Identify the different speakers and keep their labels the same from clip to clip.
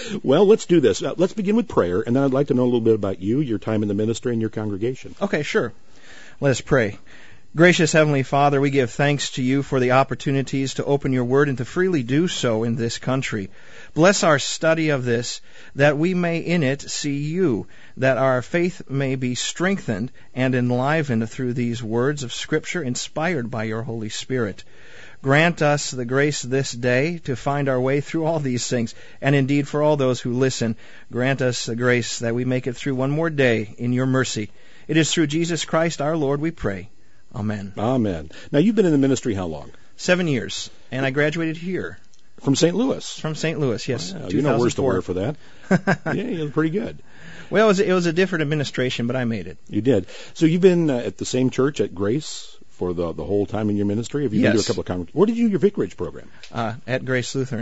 Speaker 1: Well, let's do this. Let's begin with prayer, and then I'd like to know a little bit about you, your time in the ministry, and your congregation.
Speaker 2: Okay, sure. Let us pray. Gracious Heavenly Father, we give thanks to you for the opportunities to open your word and to freely do so in this country. Bless our study of this, that we may in it see you, that our faith may be strengthened and enlivened through these words of Scripture inspired by your Holy Spirit. Grant us the grace this day to find our way through all these things, and indeed for all those who listen, grant us the grace that we make it through one more day in your mercy. It is through Jesus Christ our Lord we pray. Amen.
Speaker 1: Amen. Now, you've been in the ministry how long?
Speaker 2: 7 years, and I graduated here.
Speaker 1: From St. Louis?
Speaker 2: From St. Louis, yes.
Speaker 1: Wow, you know worse to wear for that. Yeah, you're pretty good.
Speaker 2: Well, it was a different administration, but I made it.
Speaker 1: You did. So you've been at the same church at Grace for the whole time in your ministry? Have you been to a couple of congregations? Where did you do your vicarage program?
Speaker 2: At Grace Lutheran.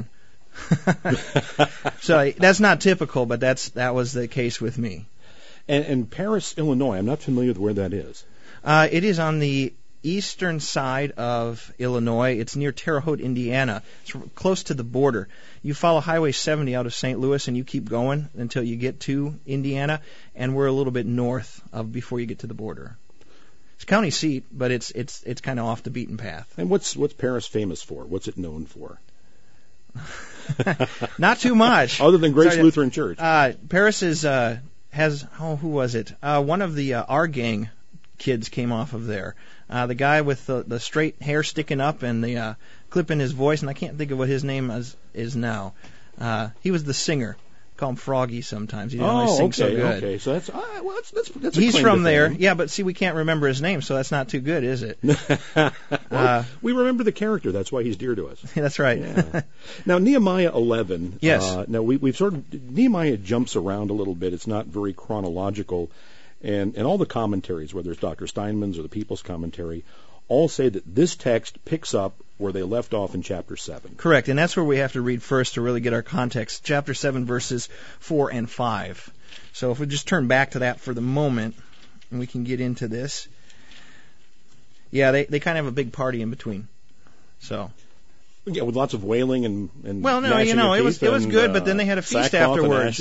Speaker 2: So that's not typical, but that was the case with me.
Speaker 1: And Paris, Illinois, I'm not familiar with where that is.
Speaker 2: It is on the eastern side of Illinois. It's near Terre Haute, Indiana. It's close to the border. You follow Highway 70 out of St. Louis, and you keep going until you get to Indiana, and we're a little bit north of before you get to the border. It's a county seat, but it's kind of off the beaten path.
Speaker 1: And what's Paris famous for? What's it known for?
Speaker 2: Not too much.
Speaker 1: Other than Grace Lutheran Church.
Speaker 2: Paris who was it? One of the Our Gang kids came off of there. The guy with the straight hair sticking up and the clip in his voice, and I can't think of what his name is now. He was the singer. Call him Froggy sometimes. He didn't always sing so good.
Speaker 1: Okay. So that's a
Speaker 2: he's
Speaker 1: claim
Speaker 2: from
Speaker 1: to
Speaker 2: there.
Speaker 1: fame.
Speaker 2: Yeah, but see, we can't remember his name, so that's not too good, is it?
Speaker 1: Well, we remember the character. That's why he's dear to us.
Speaker 2: That's right.
Speaker 1: Yeah. Now, Nehemiah 11.
Speaker 2: Yes.
Speaker 1: Now, we've Nehemiah jumps around a little bit. It's not very chronological. And all the commentaries, whether it's Dr. Steinman's or the People's Commentary, all say that this text picks up where they left off in chapter 7.
Speaker 2: Correct, and that's where we have to read first to really get our context. Chapter 7, verses 4 and 5. So if we just turn back to that for the moment, and we can get into this. Yeah, they kind of have a big party in between. So.
Speaker 1: Yeah, with lots of wailing and
Speaker 2: well, no, it was good, but then they had a feast afterwards.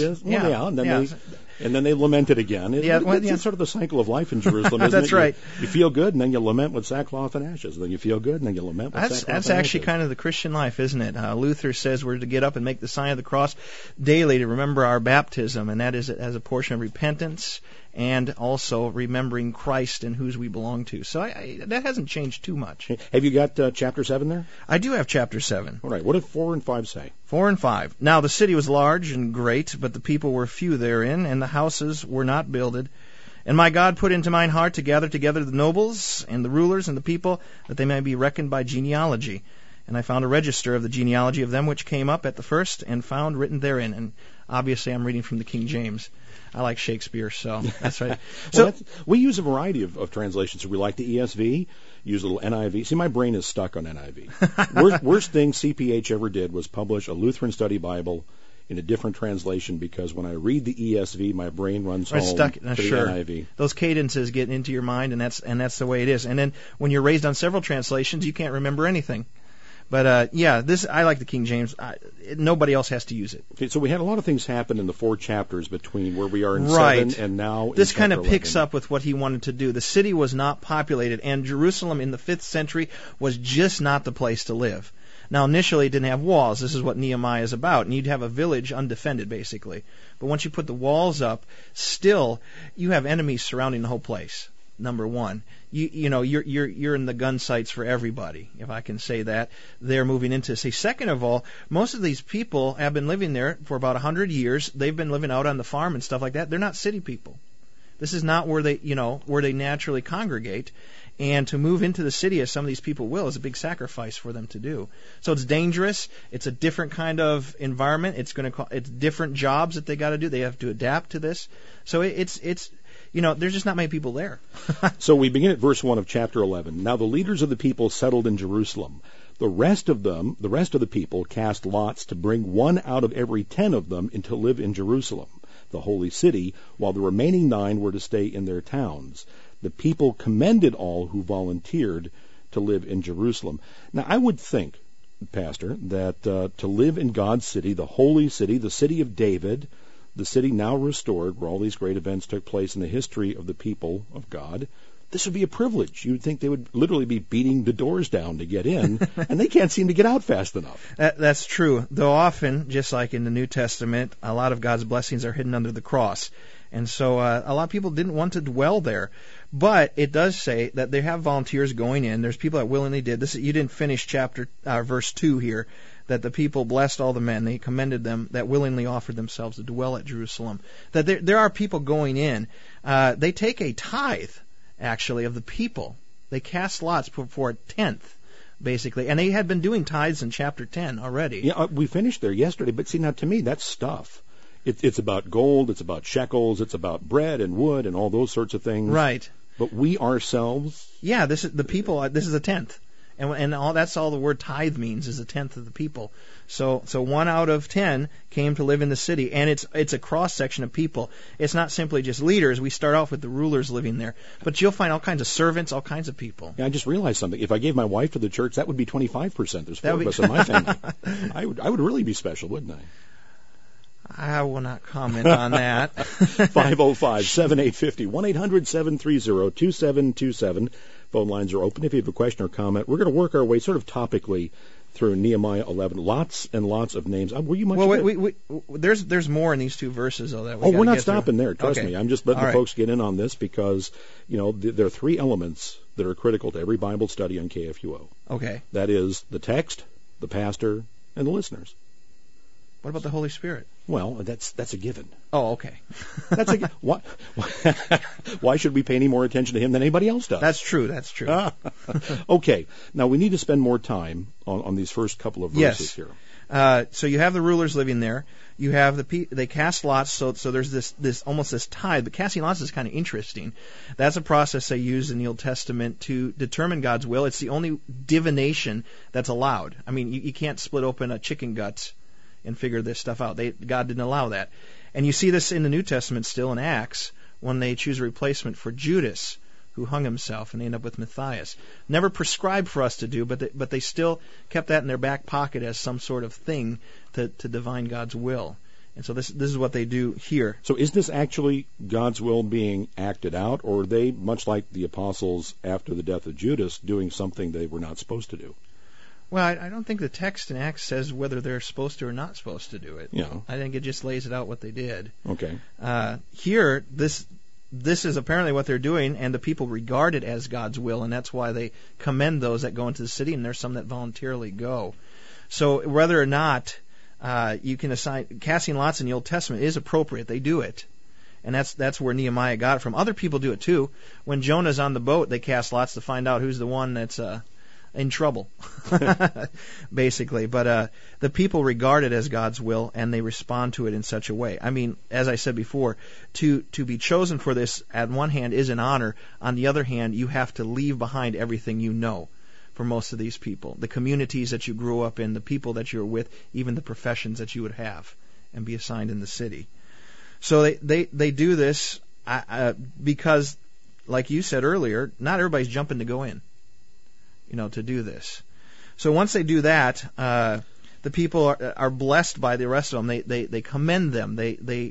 Speaker 1: And then they lamented again. It's sort of the cycle of life in Jerusalem, isn't
Speaker 2: That's
Speaker 1: it?
Speaker 2: right.
Speaker 1: You feel good, and then you lament with sackcloth and ashes. And then you feel good, and then you lament with sackcloth and ashes.
Speaker 2: That's actually kind of the Christian life, isn't it? Luther says we're to get up and make the sign of the cross daily to remember our baptism, and that is as a portion of repentance and also remembering Christ and whose we belong to. So that hasn't changed too much.
Speaker 1: Have you got chapter 7 there?
Speaker 2: I do have chapter 7.
Speaker 1: All right. What did 4 and 5 say?
Speaker 2: 4 and 5. Now the city was large and great, but the people were few therein, and the houses were not builded. And my God put into mine heart to gather together the nobles and the rulers and the people, that they may be reckoned by genealogy. And I found a register of the genealogy of them which came up at the first, and found written therein. And obviously I'm reading from the King James. I like Shakespeare, so that's right.
Speaker 1: So we use a variety of translations. So we like the ESV, use a little NIV. See, my brain is stuck on NIV. Worst thing CPH ever did was publish a Lutheran Study Bible in a different translation, because when I read the ESV, my brain runs home
Speaker 2: stuck,
Speaker 1: to the
Speaker 2: sure.
Speaker 1: NIV.
Speaker 2: Those cadences get into your mind, and that's the way it is. And then when you're raised on several translations, you can't remember anything. But I like the King James. Nobody else has to use it.
Speaker 1: Okay, so we had a lot of things happen in the 4 chapters between where we are in 7 and now.
Speaker 2: This kind of
Speaker 1: 11.
Speaker 2: picks up with what he wanted to do. The city was not populated, and Jerusalem in the 5th century was just not the place to live. Now, initially, it didn't have walls. This is what Nehemiah is about, and you'd have a village undefended, basically. But once you put the walls up, still you have enemies surrounding the whole place. Number one, you're in the gun sights for everybody, if I can say that. They're moving into. Say, second of all, most of these people have been living there for about 100 years. They've been living out on the farm and stuff like that. They're not city people. This is not where they naturally congregate. And to move into the city, as some of these people will, is a big sacrifice for them to do. So it's dangerous. It's a different kind of environment. It's different jobs that they got to do. They have to adapt to this. So it's there's just not many people there.
Speaker 1: So we begin at verse 1 of chapter 11. Now the leaders of the people settled in Jerusalem. The rest of the people cast lots to bring one out of every 10 of them and to live in Jerusalem, the holy city, while the remaining 9 were to stay in their towns. The people commended all who volunteered to live in Jerusalem. Now I would think Pastor, that to live in God's city, the holy city, the city of David, the city now restored, where all these great events took place in the history of the people of God, this would be a privilege. You'd think they would literally be beating the doors down to get in, and they can't seem to get out fast enough.
Speaker 2: That's true. Though often, just like in the New Testament, a lot of God's blessings are hidden under the cross. And so a lot of people didn't want to dwell there. But it does say that they have volunteers going in. There's people that willingly did this. You didn't finish verse 2 here, that the people blessed all the men. They commended them that willingly offered themselves to dwell at Jerusalem. That there are people going in. They take a tithe, actually, of the people. They cast lots for a tenth, basically. And they had been doing tithes in chapter 10 already.
Speaker 1: Yeah, we finished there yesterday. But see, now to me, that's stuff. It's about gold, it's about shekels, it's about bread and wood and all those sorts of things.
Speaker 2: Right.
Speaker 1: But we ourselves...
Speaker 2: Yeah, this is the people. This is a tenth. And that's all the word tithe means, is a tenth of the people. So 1 out of 10 came to live in the city, and it's a cross section of people. It's not simply just leaders. We start off with the rulers living there, but you'll find all kinds of servants, all kinds of people.
Speaker 1: Yeah, I just realized something. If I gave my wife to the church, that would be 25%. There's 4 of us in my family. I would really be special, wouldn't I?
Speaker 2: I will not comment on that.
Speaker 1: 505-7850, 1-800-730-2727. Phone lines are open if you have a question or comment. We're going to work our way sort of topically through Nehemiah 11. Lots and lots of names. Were you much?
Speaker 2: Well, there's more in these 2 verses, though. That
Speaker 1: we're not stopping there. Trust me. I'm just letting
Speaker 2: the
Speaker 1: folks get in on this because, there are 3 elements that are critical to every Bible study on KFUO.
Speaker 2: Okay.
Speaker 1: That is the text, the pastor, and the listeners.
Speaker 2: What about the Holy Spirit?
Speaker 1: Well, that's a given.
Speaker 2: Oh, okay.
Speaker 1: Why should we pay any more attention to him than anybody else does?
Speaker 2: That's true.
Speaker 1: Okay. Now, we need to spend more time on these first couple of verses here.
Speaker 2: So you have the rulers living there. You have they cast lots, so there's this almost this tithe. But casting lots is kind of interesting. That's a process they use in the Old Testament to determine God's will. It's the only divination that's allowed. I mean, you can't split open a chicken guts and figure this stuff out. God didn't allow that. And you see this in the New Testament still in Acts when they choose a replacement for Judas, who hung himself, and they end up with Matthias. Never prescribed for us to do, but they still kept that in their back pocket as some sort of thing to divine God's will. And so this is what they do here.
Speaker 1: So is this actually God's will being acted out, or are they, much like the apostles after the death of Judas, doing something they were not supposed to do?
Speaker 2: Well, I don't think the text in Acts says whether they're supposed to or not supposed to do it.
Speaker 1: Yeah.
Speaker 2: I think it just lays it out what they did.
Speaker 1: Okay.
Speaker 2: Here, this is apparently what they're doing, and the people regard it as God's will, and that's why they commend those that go into the city, and there's some that voluntarily go. So whether or not you can assign casting lots in the Old Testament is appropriate. They do it. And that's where Nehemiah got it from. Other people do it too. When Jonah's on the boat, they cast lots to find out who's the one that's in trouble, basically. But the people regard it as God's will, and they respond to it in such a way. I mean, as I said before, to be chosen for this, on one hand, is an honor. On the other hand, you have to leave behind everything you know for most of these people. The communities that you grew up in, the people that you're with, even the professions that you would have, and be assigned in the city. So they do this because, like you said earlier, not everybody's jumping to go in, to do this. So once they do that, the people are blessed by the rest of them. They commend them. They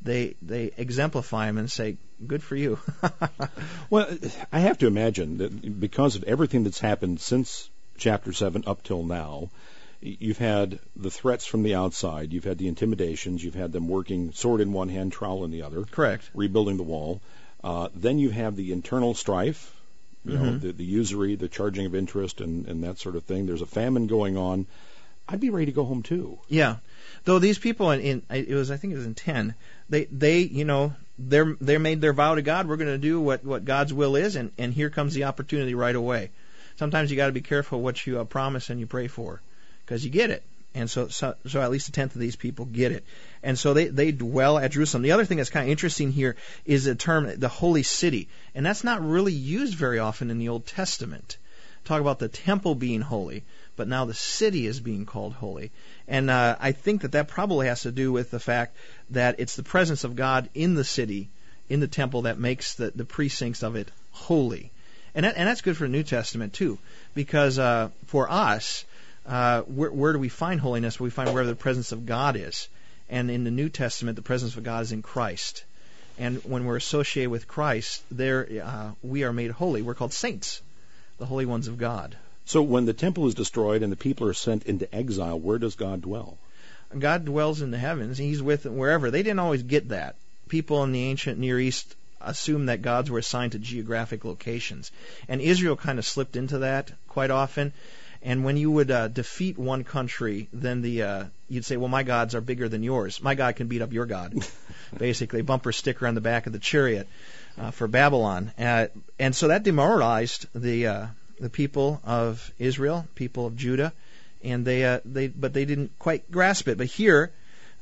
Speaker 2: exemplify them and say, "Good for you."
Speaker 1: Well, I have to imagine that because of everything that's happened since chapter 7 up till now, you've had the threats from the outside, you've had the intimidations, you've had them working sword in one hand, trowel in the other.
Speaker 2: Correct.
Speaker 1: Rebuilding the wall. Then you have the internal strife, the usury, the charging of interest, and that sort of thing. There's a famine going on. I'd be ready to go home too.
Speaker 2: Yeah. Though these people I think it was in 10, they made their vow to God. We're going to do what God's will is, and here comes the opportunity right away. Sometimes you got to be careful what you promise and you pray for, because you get it. And so at least a tenth of these people get it. And so they dwell at Jerusalem. The other thing that's kind of interesting here is the term, the holy city. And that's not really used very often in the Old Testament. Talk about the temple being holy, but now the city is being called holy. And I think that probably has to do with the fact that it's the presence of God in the city, in the temple, that makes the precincts of it holy. And that's good for the New Testament too, because for us, where do we find holiness? We find wherever the presence of God is. And in the New Testament, the presence of God is in Christ. And when we're associated with Christ, there we are made holy. We're called saints, the holy ones of God.
Speaker 1: So when the temple is destroyed and the people are sent into exile, where does God dwell?
Speaker 2: God dwells in the heavens. He's with them wherever. They didn't always get that. People in the ancient Near East assumed that gods were assigned to geographic locations. And Israel kind of slipped into that quite often. And when you would defeat one country, then you'd say, well, my gods are bigger than yours. My God can beat up your God. Basically, bumper sticker on the back of the chariot for Babylon. And so that demoralized the people of Israel, people of Judah, and but they didn't quite grasp it. But here,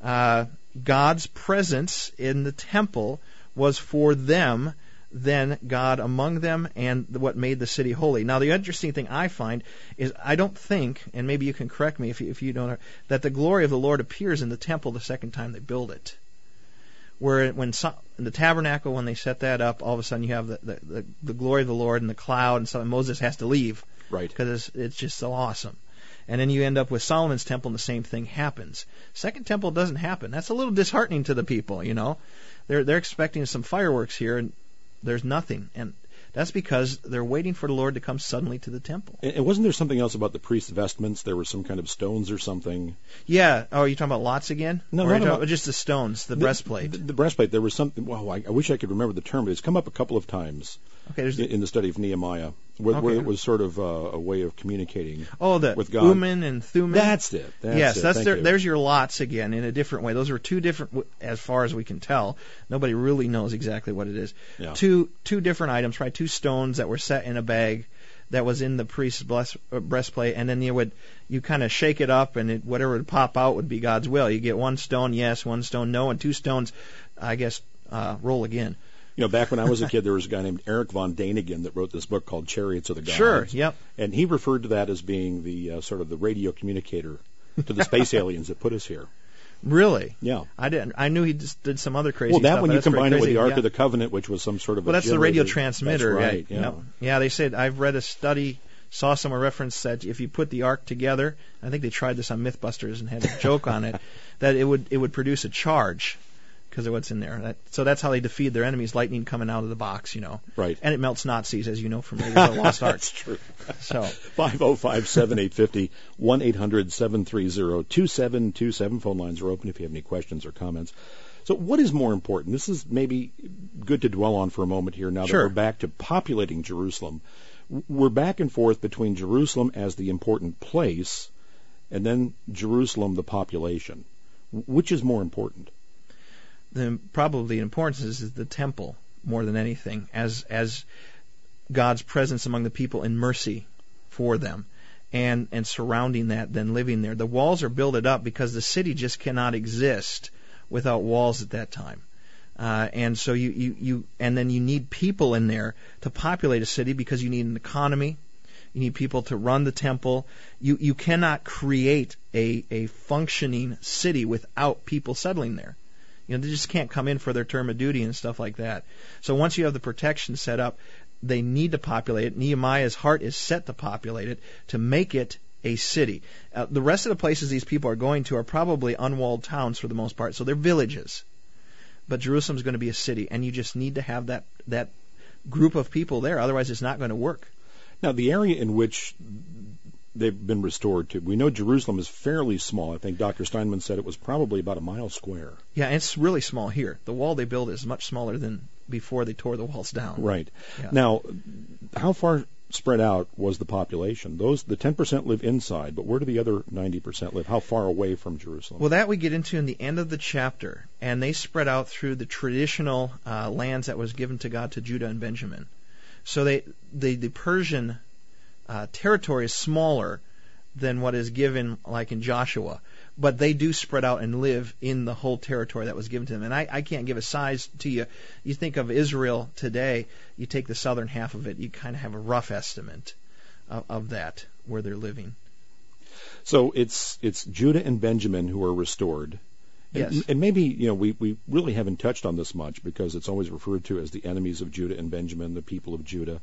Speaker 2: God's presence in the temple was for them, then God among them, and what made the city holy. Now, the interesting thing I find is I don't think, and maybe you can correct me if you don't, that the glory of the Lord appears in the temple the second time they build it. When in the tabernacle, when they set that up, all of a sudden you have the glory of the Lord and the cloud, and so Moses has to leave,
Speaker 1: right?
Speaker 2: Because it's just so awesome. And then you end up with Solomon's temple, and the same thing happens. Second temple doesn't happen. That's a little disheartening to the people, you know. They're expecting some fireworks here, and there's nothing. And that's because they're waiting for the Lord to come suddenly to the temple.
Speaker 1: And wasn't there something else about the priest's vestments? There were some kind of stones or something.
Speaker 2: Yeah. Oh, are you talking about lots again?
Speaker 1: No,
Speaker 2: or just the stones, the breastplate.
Speaker 1: The breastplate. There was something. Well, I wish I could remember the term, but it's come up a couple of times in the study of Nehemiah, where it was sort of a way of communicating with God.
Speaker 2: Urim and Thummim.
Speaker 1: That's it.
Speaker 2: There's your lots again in a different way. Those were two different, as far as we can tell. Nobody really knows exactly what it is.
Speaker 1: Yeah.
Speaker 2: Two different items, right? Two stones that were set in a bag that was in the priest's breastplate, and then you kind of shake it up, and whatever would pop out would be God's will. You get one stone, yes, one stone, no, and two stones, I guess, roll again.
Speaker 1: You know, back when I was a kid, there was a guy named Eric von Daniken that wrote this book called Chariots of the Gods.
Speaker 2: Sure, yep.
Speaker 1: And he referred to that as being the sort of the radio communicator to the space aliens that put us here.
Speaker 2: Really?
Speaker 1: Yeah.
Speaker 2: I didn't. I knew he just did some other crazy stuff.
Speaker 1: Well, when you combine it with the Ark of the Covenant, which was some sort of
Speaker 2: that's the radio transmitter.
Speaker 1: That's right, yeah.
Speaker 2: Yeah, they said, I've read a study, saw somewhere reference that if you put the Ark together, I think they tried this on Mythbusters and had a joke on it, that it would produce a charge because of what's in there. So that's how they defeat their enemies, lightning coming out of the box, you know.
Speaker 1: Right.
Speaker 2: And it melts Nazis, as you know from Raiders of the Lost Ark.
Speaker 1: That's true.
Speaker 2: So
Speaker 1: 505-7850, 1-800-730-2727. Phone lines are open if you have any questions or comments. So what is more important? This is maybe good to dwell on for a moment here now that we're back to populating Jerusalem. We're back and forth between Jerusalem as the important place and then Jerusalem, the population. Which is more important?
Speaker 2: Probably the importance is the temple more than anything, as God's presence among the people in mercy for them, and surrounding that, then living there. The walls are built up because the city just cannot exist without walls at that time, and so and then you need people in there to populate a city because you need an economy. You need people to run the temple. You cannot create a functioning city without people settling there. You know, they just can't come in for their term of duty and stuff like that. So once you have the protection set up, they need to populate it. Nehemiah's heart is set to populate it, to make it a city. The rest of the places these people are going to are probably unwalled towns for the most part, so they're villages. But Jerusalem's going to be a city, and you just need to have that group of people there, otherwise it's not going to work.
Speaker 1: Now, the area in which they've been restored to, we know Jerusalem is fairly small. I think Dr. Steinman said it was probably about a mile square.
Speaker 2: Yeah, it's really small here. The wall they built is much smaller than before they tore the walls down.
Speaker 1: Right.
Speaker 2: Yeah.
Speaker 1: Now, how far spread out was the population? The 10% live inside, but where do the other 90% live? How far away from Jerusalem?
Speaker 2: Well, that we get into in the end of the chapter, and they spread out through the traditional lands that was given to God to Judah and Benjamin. So the Persian territory is smaller than what is given like in Joshua, but they do spread out and live in the whole territory that was given to them. And I can't give a size to you. You think of Israel today, you take the southern half of it, you kind of have a rough estimate of that, where they're living.
Speaker 1: So it's Judah and Benjamin who are restored.
Speaker 2: Yes.
Speaker 1: And maybe, we really haven't touched on this much because it's always referred to as the enemies of Judah and Benjamin, the people of Judah.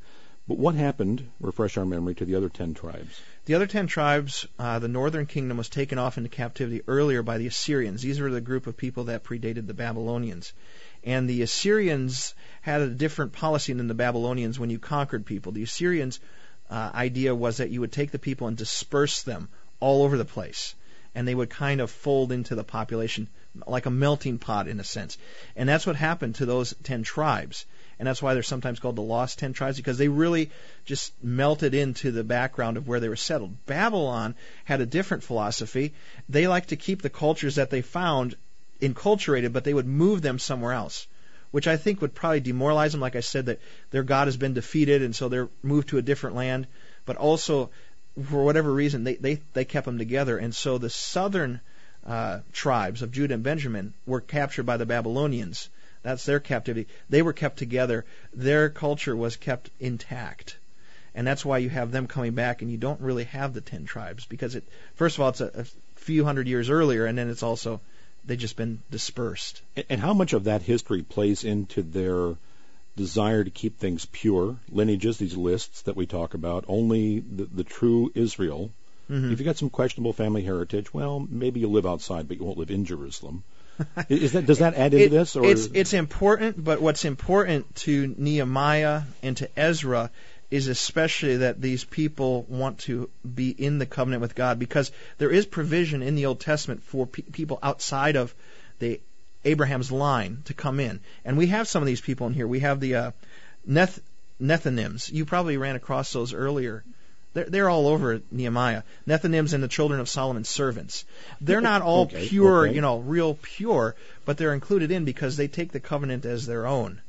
Speaker 1: But what happened, refresh our memory, to the other 10 tribes?
Speaker 2: The other 10 tribes, the northern kingdom was taken off into captivity earlier by the Assyrians. These were the group of people that predated the Babylonians. And the Assyrians had a different policy than the Babylonians when you conquered people. The Assyrians' idea was that you would take the people and disperse them all over the place. And they would kind of fold into the population like a melting pot in a sense. And that's what happened to those 10 tribes. And that's why they're sometimes called the lost 10 tribes, because they really just melted into the background of where they were settled. Babylon had a different philosophy. They liked to keep the cultures that they found enculturated, but they would move them somewhere else, which I think would probably demoralize them. Like I said, that their God has been defeated, and so they're moved to a different land. But also, for whatever reason, they kept them together. And so the southern tribes of Judah and Benjamin were captured by the Babylonians. That's their captivity. They were kept together. Their culture was kept intact. And that's why you have them coming back, and you don't really have the 10 tribes, because first of all, it's a few hundred years earlier, and then it's also, they've just been dispersed.
Speaker 1: And how much of that history plays into their desire to keep things pure? Lineages, these lists that we talk about, only the true Israel. Mm-hmm. If you got some questionable family heritage, well, maybe you'll live outside, but you won't live in Jerusalem. Does that add into this? Or?
Speaker 2: It's important, but what's important to Nehemiah and to Ezra is especially that these people want to be in the covenant with God, because there is provision in the Old Testament for people outside of the Abraham's line to come in. And we have some of these people in here. We have the Nethinims. You probably ran across those earlier. They're all over Nehemiah. Nethinims and the children of Solomon's servants. They're not all pure, real pure, but they're included in because they take the covenant as their own.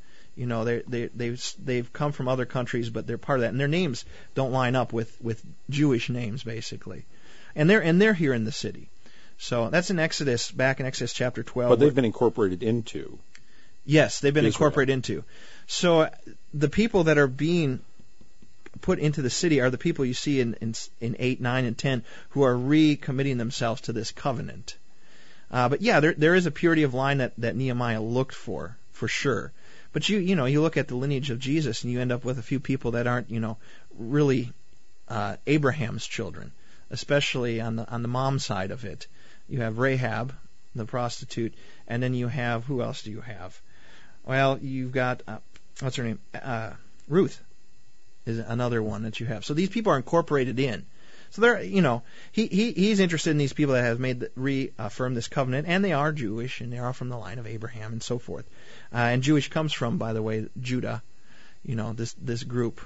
Speaker 2: They've come from other countries, but they're part of that, and their names don't line up with Jewish names basically. And they're here in the city. So that's in Exodus, back in Exodus chapter 12.
Speaker 1: But they've been incorporated into.
Speaker 2: Yes, they've been
Speaker 1: Israel.
Speaker 2: Incorporated into. So the people that are being put into the city are the people you see in 8, 9, and 10 who are recommitting themselves to this covenant. But yeah, there is a purity of line that Nehemiah looked for sure. But you look at the lineage of Jesus and you end up with a few people that aren't really Abraham's children, especially on the mom side of it. You have Rahab, the prostitute, and then you have, who else do you have? Well, you've got what's her name? Ruth is another one that you have. So these people are incorporated in. So they're, he's interested in these people that have reaffirmed this covenant, and they are Jewish, and they are from the line of Abraham and so forth. And Jewish comes from, by the way, Judah, this group.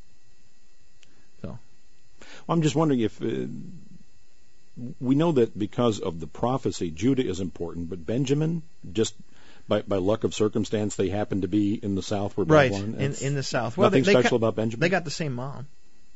Speaker 2: So,
Speaker 1: well, I'm just wondering if we know that because of the prophecy, Judah is important, but Benjamin, just by luck of circumstance, they happen to be in the south where Babylon.
Speaker 2: Right, in the south.
Speaker 1: Well, nothing special about Benjamin?
Speaker 2: They got the same mom.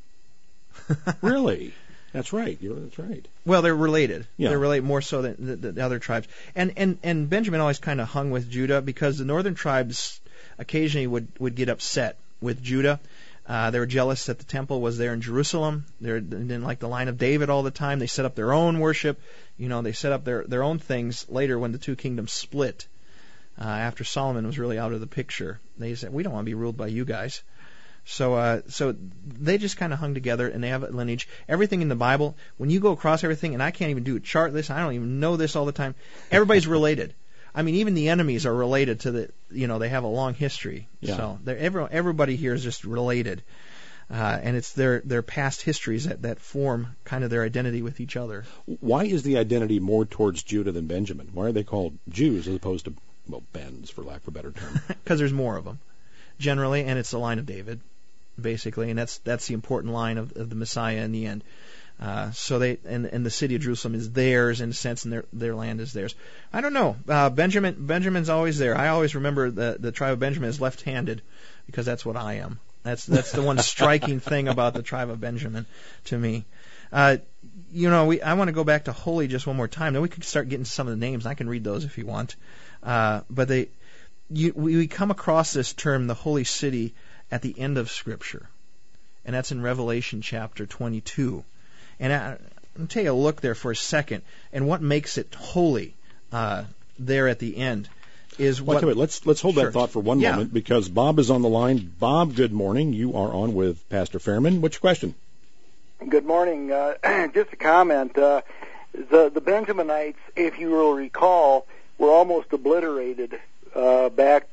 Speaker 1: Really? That's right. That's right.
Speaker 2: Well, they're related.
Speaker 1: Yeah.
Speaker 2: They're related more so than the other tribes. And Benjamin always kind of hung with Judah because the northern tribes occasionally would get upset with Judah. They were jealous that the temple was there in Jerusalem. They didn't like the line of David all the time. They set up their own worship. They set up their own things later when the two kingdoms split. After Solomon was really out of the picture, they said, we don't want to be ruled by you guys. So they just kind of hung together, and they have a lineage. Everything in the Bible, when you go across everything, and I can't even do a chart list, I don't even know this all the time, everybody's related. I mean, even the enemies are related to they have a long history.
Speaker 1: Yeah.
Speaker 2: So everybody here is just related. And it's their past histories that form kind of their identity with each other.
Speaker 1: Why is the identity more towards Judah than Benjamin? Why are they called Jews as opposed to, Bens, for lack of a better term?
Speaker 2: Because there's more of them, generally, and it's the line of David, basically, and that's the important line of the Messiah in the end. So they and the city of Jerusalem is theirs in a sense, and their land is theirs. I don't know. Benjamin's always there. I always remember the tribe of Benjamin is left-handed because that's what I am. That's the one striking thing about the tribe of Benjamin to me. I want to go back to holy just one more time. Then we can start getting some of the names. I can read those if you want. But we come across this term, the holy city, at the end of Scripture, and that's in Revelation chapter 22. And I'll take a look there for a second, and what makes it holy there at the end. is what...
Speaker 1: Wait, let's hold
Speaker 2: Sure.
Speaker 1: that thought for one
Speaker 2: Yeah.
Speaker 1: moment, because Bob is on the line. Bob, good morning. You are on with Pastor Fairman. What's your question?
Speaker 3: Good morning. Just a comment. The Benjaminites, if you will recall, were almost obliterated back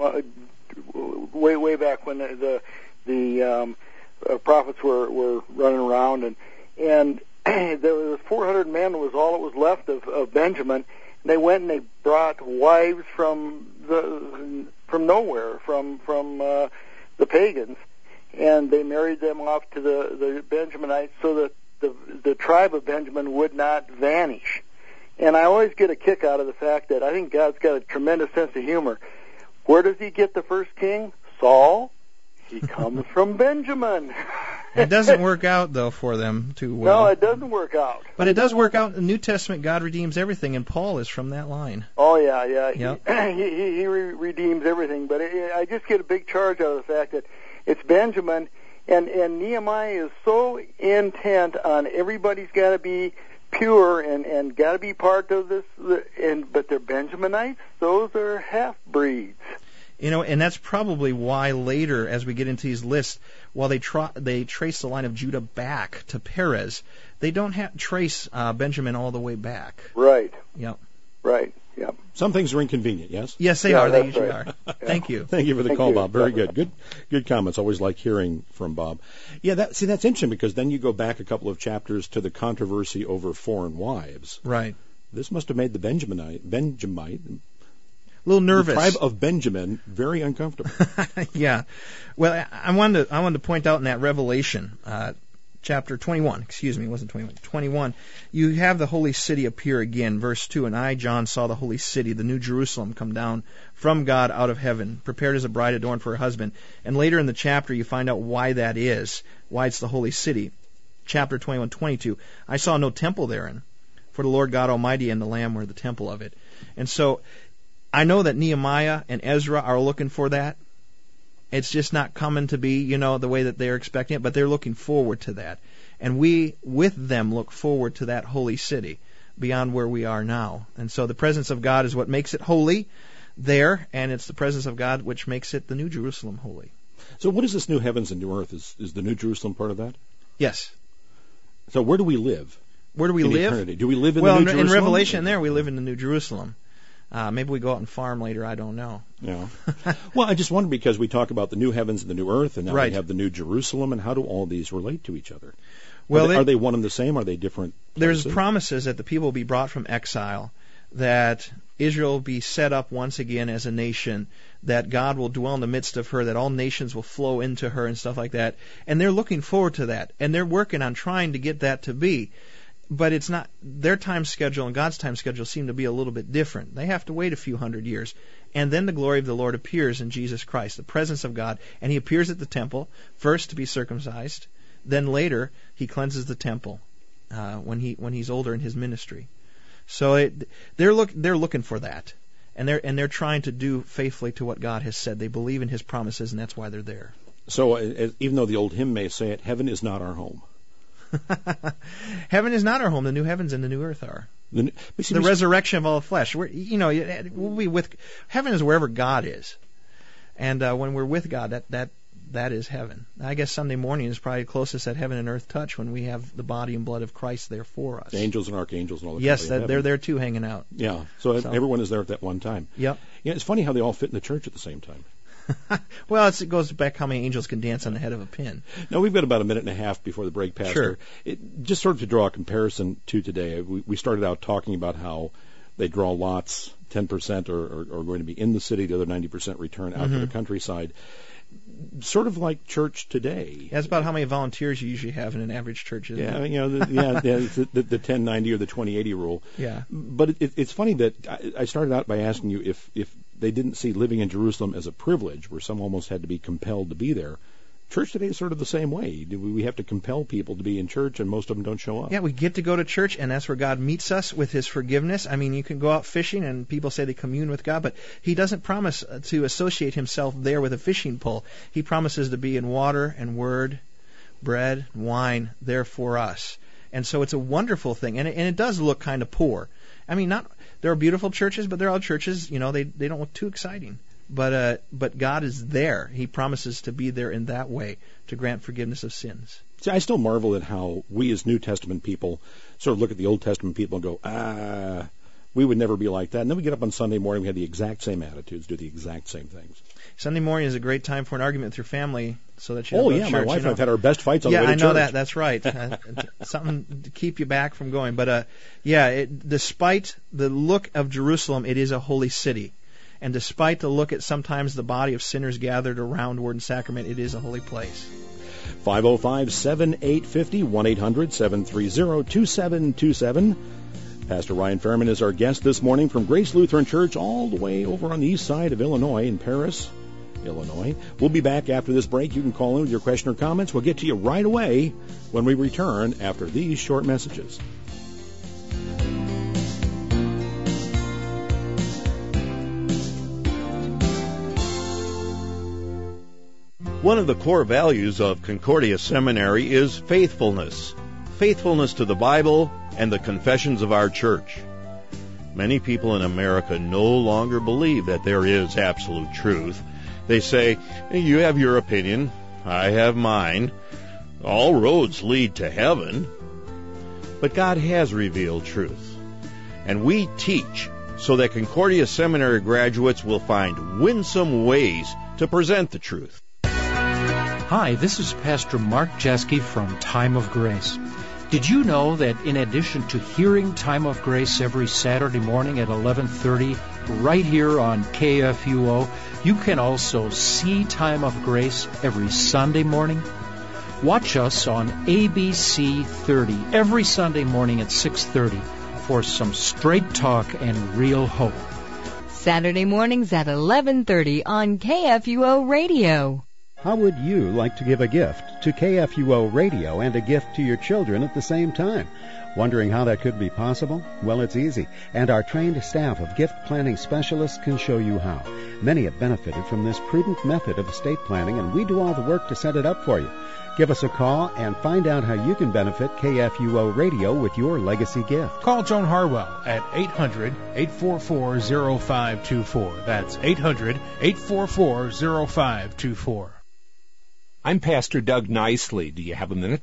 Speaker 3: way back when the prophets were running around, and there was 400 men was all that was left of Benjamin. And they went and they brought wives from nowhere, from the pagans, and they married them off to the Benjaminites so that the tribe of Benjamin would not vanish. And I always get a kick out of the fact that I think God's got a tremendous sense of humor. Where does he get the first king? Saul. He comes from Benjamin.
Speaker 2: It doesn't work out, though, for them too well.
Speaker 3: No, it doesn't work out.
Speaker 2: But it does work out. In the New Testament, God redeems everything, and Paul is from that line.
Speaker 3: Oh, yeah.
Speaker 2: Yep.
Speaker 3: He redeems everything. But I just get a big charge out of the fact that it's Benjamin, and Nehemiah is so intent on everybody's got to be pure and got to be part of this. But they're Benjaminites. Those are half-breeds.
Speaker 2: You know, and that's probably why later, as we get into these lists, while they trace the line of Judah back to Perez, they don't trace Benjamin all the way back.
Speaker 3: Right.
Speaker 2: Yep.
Speaker 3: Right. Yep.
Speaker 1: Some things are inconvenient, yes?
Speaker 2: Yes, they are. They
Speaker 3: that's
Speaker 2: usually
Speaker 3: right.
Speaker 2: are. Thank you.
Speaker 1: Thank you for the
Speaker 3: Thank
Speaker 1: call,
Speaker 3: you.
Speaker 1: Bob. Very good. Good comments. Always like hearing from Bob. Yeah, that's interesting, because then you go back a couple of chapters to the controversy over foreign wives.
Speaker 2: Right.
Speaker 1: This must have made the Benjamite,
Speaker 2: A little nervous.
Speaker 1: the tribe of Benjamin, very uncomfortable.
Speaker 2: Yeah. Well, I wanted to point out in that Revelation, chapter 21, it wasn't 21, 21, you have the holy city appear again, verse 2, and I, John, saw the holy city, the new Jerusalem, come down from God out of heaven, prepared as a bride adorned for her husband. And later in the chapter, you find out why that is, why it's the holy city. Chapter 21, 22, I saw no temple therein, for the Lord God Almighty and the Lamb were the temple of it. And so, I know that Nehemiah and Ezra are looking for that. It's just not coming to be, the way that they're expecting it, but they're looking forward to that. And we, with them, look forward to that holy city beyond where we are now. And so the presence of God is what makes it holy there, and it's the presence of God which makes it the New Jerusalem holy.
Speaker 1: So what is this new heavens and new earth? Is the New Jerusalem part of that?
Speaker 2: Yes.
Speaker 1: So where do we live?
Speaker 2: Where do we
Speaker 1: in
Speaker 2: live?
Speaker 1: Eternity? Do we live in the New Jerusalem?
Speaker 2: Well, in Revelation there, we live in the New Jerusalem. Maybe we go out and farm later, I don't know.
Speaker 1: Yeah. Well, I just wonder, because we talk about the new heavens and the new earth, and now
Speaker 2: Right.
Speaker 1: we have the New Jerusalem, and how do all these relate to each other?
Speaker 2: Well,
Speaker 1: are they one and the same? Are they different places?
Speaker 2: There's promises that the people will be brought from exile, that Israel will be set up once again as a nation, that God will dwell in the midst of her, that all nations will flow into her and stuff like that. And they're looking forward to that, and they're working on trying to get that to be. But it's not, their time schedule and God's time schedule seem to be a little bit different. They have to wait a few hundred years. And then the glory of the Lord appears in Jesus Christ, the presence of God. And he appears at the temple, first to be circumcised. Then later, he cleanses the temple when he's older in his ministry. So they're looking for that. And they're trying to do faithfully to what God has said. They believe in his promises, and that's why they're there.
Speaker 1: So even though the old hymn may say it, heaven is not our home.
Speaker 2: Heaven is not our home. The new heavens and the new earth are. The resurrection of all flesh. We'll be with heaven is wherever God is, and when we're with God, that is heaven. I guess Sunday morning is probably the closest that heaven and earth touch, when we have the body and blood of Christ there for us.
Speaker 1: The angels and archangels and all that.
Speaker 2: Yes, they're there too, hanging out.
Speaker 1: Yeah, so everyone is there at that one time.
Speaker 2: Yep.
Speaker 1: Yeah, it's funny how they all fit in the church at the same time.
Speaker 2: Well, it goes back how many angels can dance on the head of a pin.
Speaker 1: Now, we've got about a minute and a half before the break, Pastor.
Speaker 2: Sure.
Speaker 1: Just sort of to draw a comparison to today, we started out talking about how they draw lots, 10% are going to be in the city, the other 90% return out to the countryside. Sort of like church today.
Speaker 2: That's about how many volunteers you usually have in an average church, isn't it?
Speaker 1: The 10-90 or the 20-80 rule.
Speaker 2: Yeah.
Speaker 1: But it's funny that I started out by asking you if they didn't see living in Jerusalem as a privilege, where some almost had to be compelled to be there. Church today is sort of the same way. We have to compel people to be in church, and most of them don't show up.
Speaker 2: Yeah, we get to go to church, and that's where God meets us with his forgiveness. I mean, you can go out fishing, and people say they commune with God, but he doesn't promise to associate himself there with a fishing pole. He promises to be in water and word, bread, wine there for us. And so it's a wonderful thing, and it does look kind of poor. I mean, There are beautiful churches, but there are churches, they don't look too exciting. But God is there. He promises to be there in that way to grant forgiveness of sins.
Speaker 1: See, I still marvel at how we as New Testament people sort of look at the Old Testament people and go, we would never be like that. And then we get up on Sunday morning, we have the exact same attitudes, do the exact same things.
Speaker 2: Sunday morning is a great time for an argument with your family so that you
Speaker 1: church, my wife and I have had our best fights on the way to church.
Speaker 2: Yeah, I know that. That's right. Something to keep you back from going. But, despite the look of Jerusalem, it is a holy city. And despite the look at sometimes the body of sinners gathered around Word and Sacrament, it is a holy place.
Speaker 1: 505-7850, 1-800-730-2727. Pastor Ryan Fairman is our guest this morning from Grace Lutheran Church all the way over on the east side of Illinois in Paris, Illinois. We'll be back after this break. You can call in with your question or comments. We'll get to you right away when we return after these short messages.
Speaker 4: One of the core values of Concordia Seminary is faithfulness. Faithfulness to the Bible and the confessions of our church. Many people in America no longer believe that there is absolute truth. They say, you have your opinion, I have mine. All roads lead to heaven. But God has revealed truth. And we teach so that Concordia Seminary graduates will find winsome ways to present the truth.
Speaker 5: Hi, this is Pastor Mark Jeske from Time of Grace. Did you know that in addition to hearing Time of Grace every Saturday morning at 11:30 right here on KFUO, you can also see Time of Grace every Sunday morning? Watch us on ABC 30 every Sunday morning at 6:30 for some straight talk and real hope.
Speaker 6: Saturday mornings at 11:30 on KFUO Radio.
Speaker 7: How would you like to give a gift to KFUO Radio and a gift to your children at the same time? Wondering how that could be possible? Well, it's easy, and our trained staff of gift planning specialists can show you how. Many have benefited from this prudent method of estate planning, and we do all the work to set it up for you. Give us a call and find out how you can benefit KFUO Radio with your legacy gift.
Speaker 8: Call Joan Harwell at 800-844-0524. That's 800-844-0524.
Speaker 9: I'm Pastor Doug Nicely. Do you have a minute?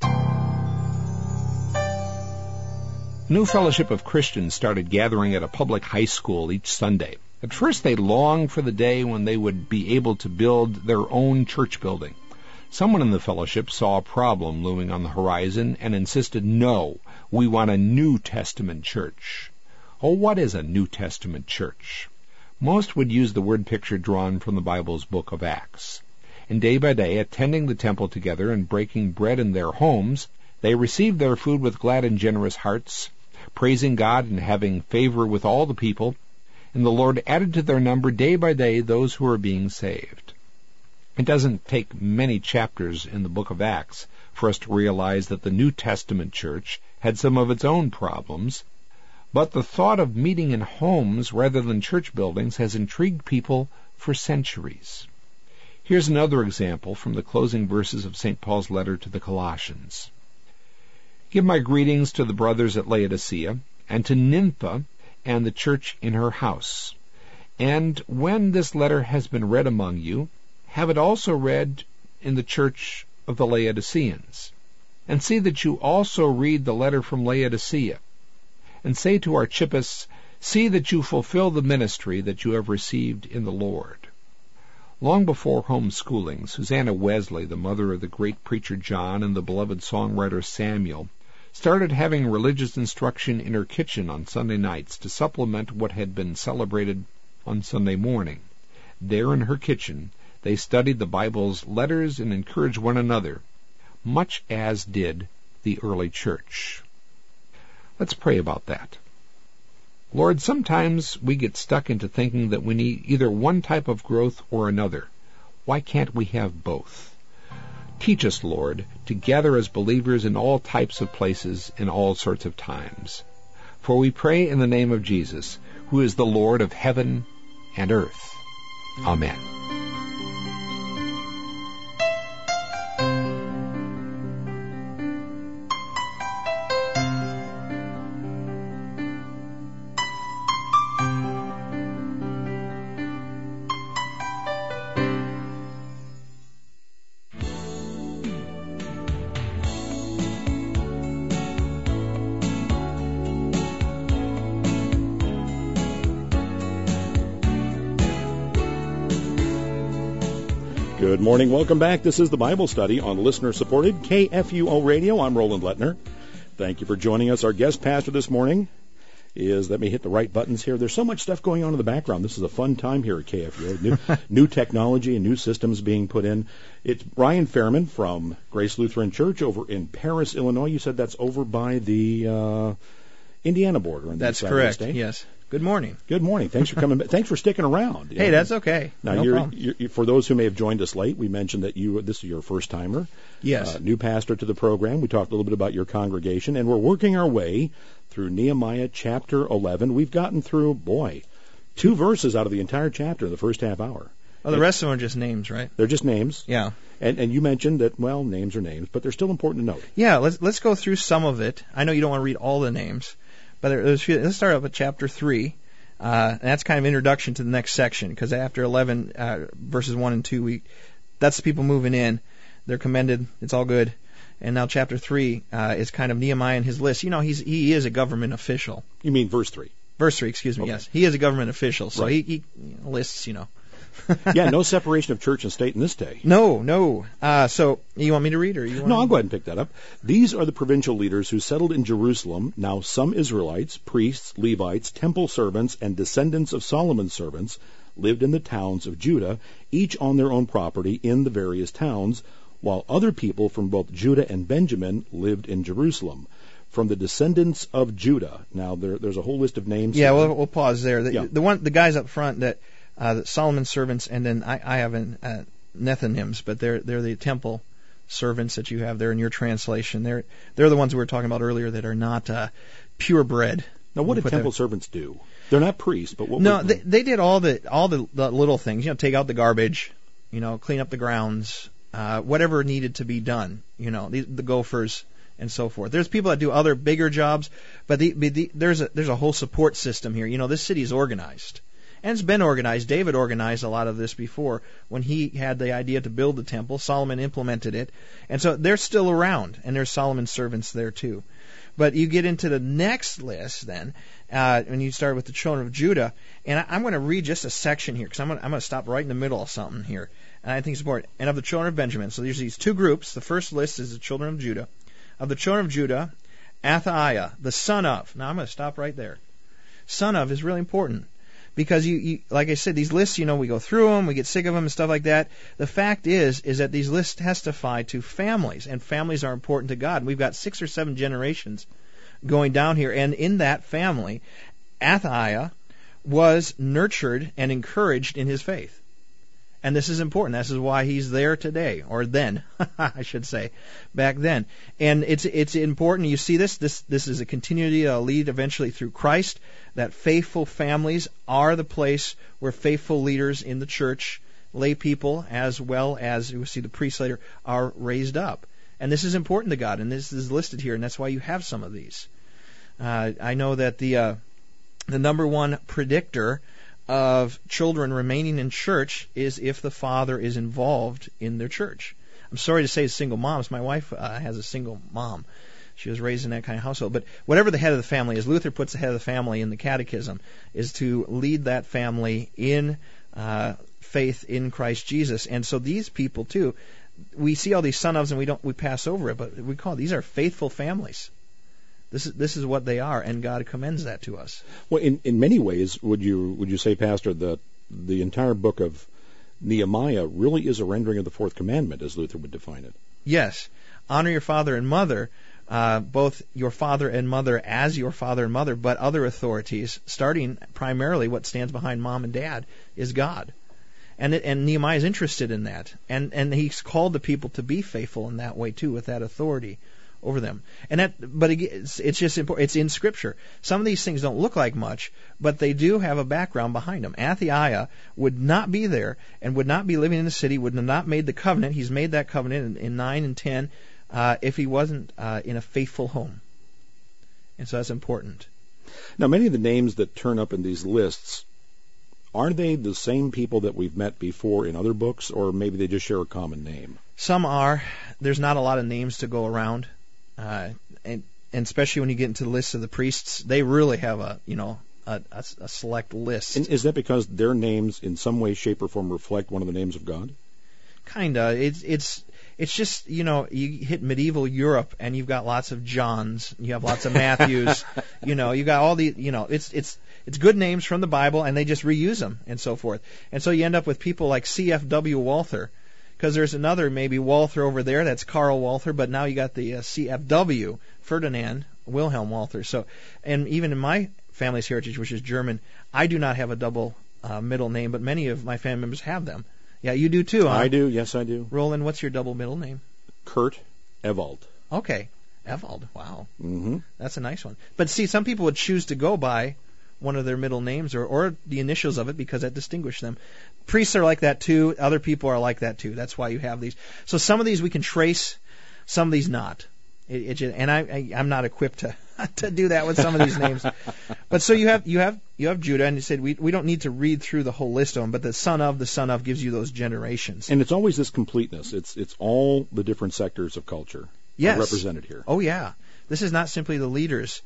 Speaker 9: New Fellowship of Christians started gathering at a public high school each Sunday. At first they longed for the day when they would be able to build their own church building. Someone in the fellowship saw a problem looming on the horizon and insisted, no, we want a New Testament church. Oh, what is a New Testament church? Most would use the word picture drawn from the Bible's book of Acts. And day by day, attending the temple together and breaking bread in their homes, they received their food with glad and generous hearts, praising God and having favor with all the people, and the Lord added to their number day by day those who were being saved. It doesn't take many chapters in the book of Acts for us to realize that the New Testament church had some of its own problems, but the thought of meeting in homes rather than church buildings has intrigued people for centuries. Here's another example from the closing verses of St. Paul's letter to the Colossians. Give my greetings to the brothers at Laodicea, and to Nympha and the church in her house. And when this letter has been read among you, have it also read in the church of the Laodiceans. And see that you also read the letter from Laodicea. And say to Archippus, see that you fulfill the ministry that you have received in the Lord. Long before homeschooling, Susanna Wesley, the mother of the great preacher John and the beloved songwriter Samuel, started having religious instruction in her kitchen on Sunday nights to supplement what had been celebrated on Sunday morning. There in her kitchen, they studied the Bible's letters and encouraged one another, much as did the early church. Let's pray about that. Lord, sometimes we get stuck into thinking that we need either one type of growth or another. Why can't we have both? Teach us, Lord, to gather as believers in all types of places in all sorts of times. For we pray in the name of Jesus, who is the Lord of heaven and earth. Amen.
Speaker 1: Good morning. Welcome back. This is the Bible Study on listener-supported KFUO Radio. I'm Roland Lettner. Thank you for joining us. Our guest pastor this morning is, let me hit the right buttons here. There's so much stuff going on in the background. This is a fun time here at KFUO. New technology and new systems being put in. It's Brian Fairman from Grace Lutheran Church over in Paris, Illinois. You said that's over by the Indiana border. On
Speaker 2: that's correct, yes. Good morning.
Speaker 1: Good morning. Thanks for coming. Thanks for sticking around.
Speaker 2: Hey, that's okay.
Speaker 1: Now,
Speaker 2: no problem.
Speaker 1: You're, for those who may have joined us late, we mentioned that this is your first timer.
Speaker 2: Yes.
Speaker 1: New pastor to the program. We talked a little bit about your congregation, and we're working our way through Nehemiah chapter 11. We've gotten through, 2 verses out of the entire chapter in the first half hour.
Speaker 2: Well, the rest of them are just names, right?
Speaker 1: They're just names.
Speaker 2: Yeah.
Speaker 1: And you mentioned that, names are names, but they're still important to note.
Speaker 2: Yeah, let's go through some of it. I know you don't want to read all the names, but let's start up at chapter 3. And that's kind of introduction to the next section, because after 11, verses 1 and 2, that's the people moving in. They're commended. It's all good. And now chapter 3 is kind of Nehemiah and his list. You know, he is a government official.
Speaker 1: You mean verse 3?
Speaker 2: Verse 3, excuse me, okay. Yes. He is a government official, so
Speaker 1: right.
Speaker 2: he lists,
Speaker 1: Yeah, no separation of church and state in this day.
Speaker 2: No. So you want me to read, or you want?
Speaker 1: No, I'll go ahead and pick that up. These are the provincial leaders who settled in Jerusalem, now some Israelites, priests, Levites, temple servants, and descendants of Solomon's servants, lived in the towns of Judah, each on their own property in the various towns, while other people from both Judah and Benjamin lived in Jerusalem. From the descendants of Judah. Now, there's a whole list of names.
Speaker 2: Yeah, we'll pause there. The guys up front that Solomon's servants, and then I have Nethinims, but they're the temple servants that you have there in your translation. They're the ones we were talking about earlier that are not purebred.
Speaker 1: Now, what did temple servants do? They're not priests, but what?
Speaker 2: No, they did all the little things. Take out the garbage, clean up the grounds, whatever needed to be done. The gophers and so forth. There's people that do other bigger jobs, but there's a whole support system here. This city is organized. And it's been organized. David organized a lot of this before when he had the idea to build the temple. Solomon implemented it. And so they're still around, and there's Solomon's servants there too. But you get into the next list then, when you start with the children of Judah. And I'm going to read just a section here, because I'm going to stop right in the middle of something here. And I think it's important. And of the children of Benjamin. So there's these 2 groups. The first list is the children of Judah. Of the children of Judah, Athaiah, the son of. Now I'm going to stop right there. Son of is really important. Because you like I said, these lists, we go through them, we get sick of them and stuff like that. The fact is that these lists testify to families, and families are important to God. And we've got 6 or 7 generations going down here, and in that family, Athaiah was nurtured and encouraged in his faith. And this is important. This is why he's there today, or then, I should say, back then. And it's important. You see this is a continuity that'll lead eventually through Christ, that faithful families are the place where faithful leaders in the church, lay people, as well as, you see the priests later, are raised up. And this is important to God, and this is listed here, and that's why you have some of these. I know that the number one predictor of children remaining in church is if the father is involved in their church. I'm sorry to say single moms. My wife has a single mom. She was raised in that kind of household. But whatever the head of the family is, Luther puts the head of the family in the catechism, is to lead that family in faith in Christ Jesus. And so these people too, we see all these son ofs and we pass over it, but we call these are faithful families. This is what they are, and God commends that to us.
Speaker 1: Well, in many ways, would you say, Pastor, that the entire book of Nehemiah really is a rendering of the 4th commandment, as Luther would define it?
Speaker 2: Yes. Honor your father and mother, both your father and mother as your father and mother, but other authorities, starting primarily what stands behind mom and dad, is God. And Nehemiah is interested in that. And he's called the people to be faithful in that way, too, with that authority over them. But it's just important. It's in Scripture. Some of these things don't look like much, but they do have a background behind them. Athaiah would not be there and would not be living in the city, would have not made the covenant. He's made that covenant in 9 and 10 if he wasn't in a faithful home. And so that's important.
Speaker 1: Now, many of the names that turn up in these lists, aren't they the same people that we've met before in other books, or maybe they just share a common name?
Speaker 2: Some are. There's not a lot of names to go around. And especially when you get into the list of the priests, they really have a select list.
Speaker 1: And is that because their names in some way, shape, or form reflect one of the names of God?
Speaker 2: Kinda. It's just, you hit medieval Europe and you've got lots of Johns, you have lots of Matthews, you got all the, it's good names from the Bible and they just reuse them and so forth. And so you end up with people like C.F.W. Walther, because there's another maybe Walther over there, that's Karl Walther, but now you got the C.F.W., Ferdinand Wilhelm Walther. So, and even in my family's heritage, which is German, I do not have a double middle name, but many of my family members have them. Yeah, you do too, huh?
Speaker 1: I do, yes I do.
Speaker 2: Roland, what's your double middle name?
Speaker 1: Kurt Ewald.
Speaker 2: Okay, Ewald, wow.
Speaker 1: Mm-hmm.
Speaker 2: That's a nice one. But see, some people would choose to go by one of their middle names or the initials of it because that distinguishes them. Priests are like that too. Other people are like that too. That's why you have these. So some of these we can trace, some of these not. And I'm not equipped to do that with some of these names. But so you have Judah, and you said we don't need to read through the whole list of them, but the son of gives you those generations.
Speaker 1: And it's always this completeness. It's all the different sectors of culture are represented here.
Speaker 2: Oh yeah. This is not simply the leaders.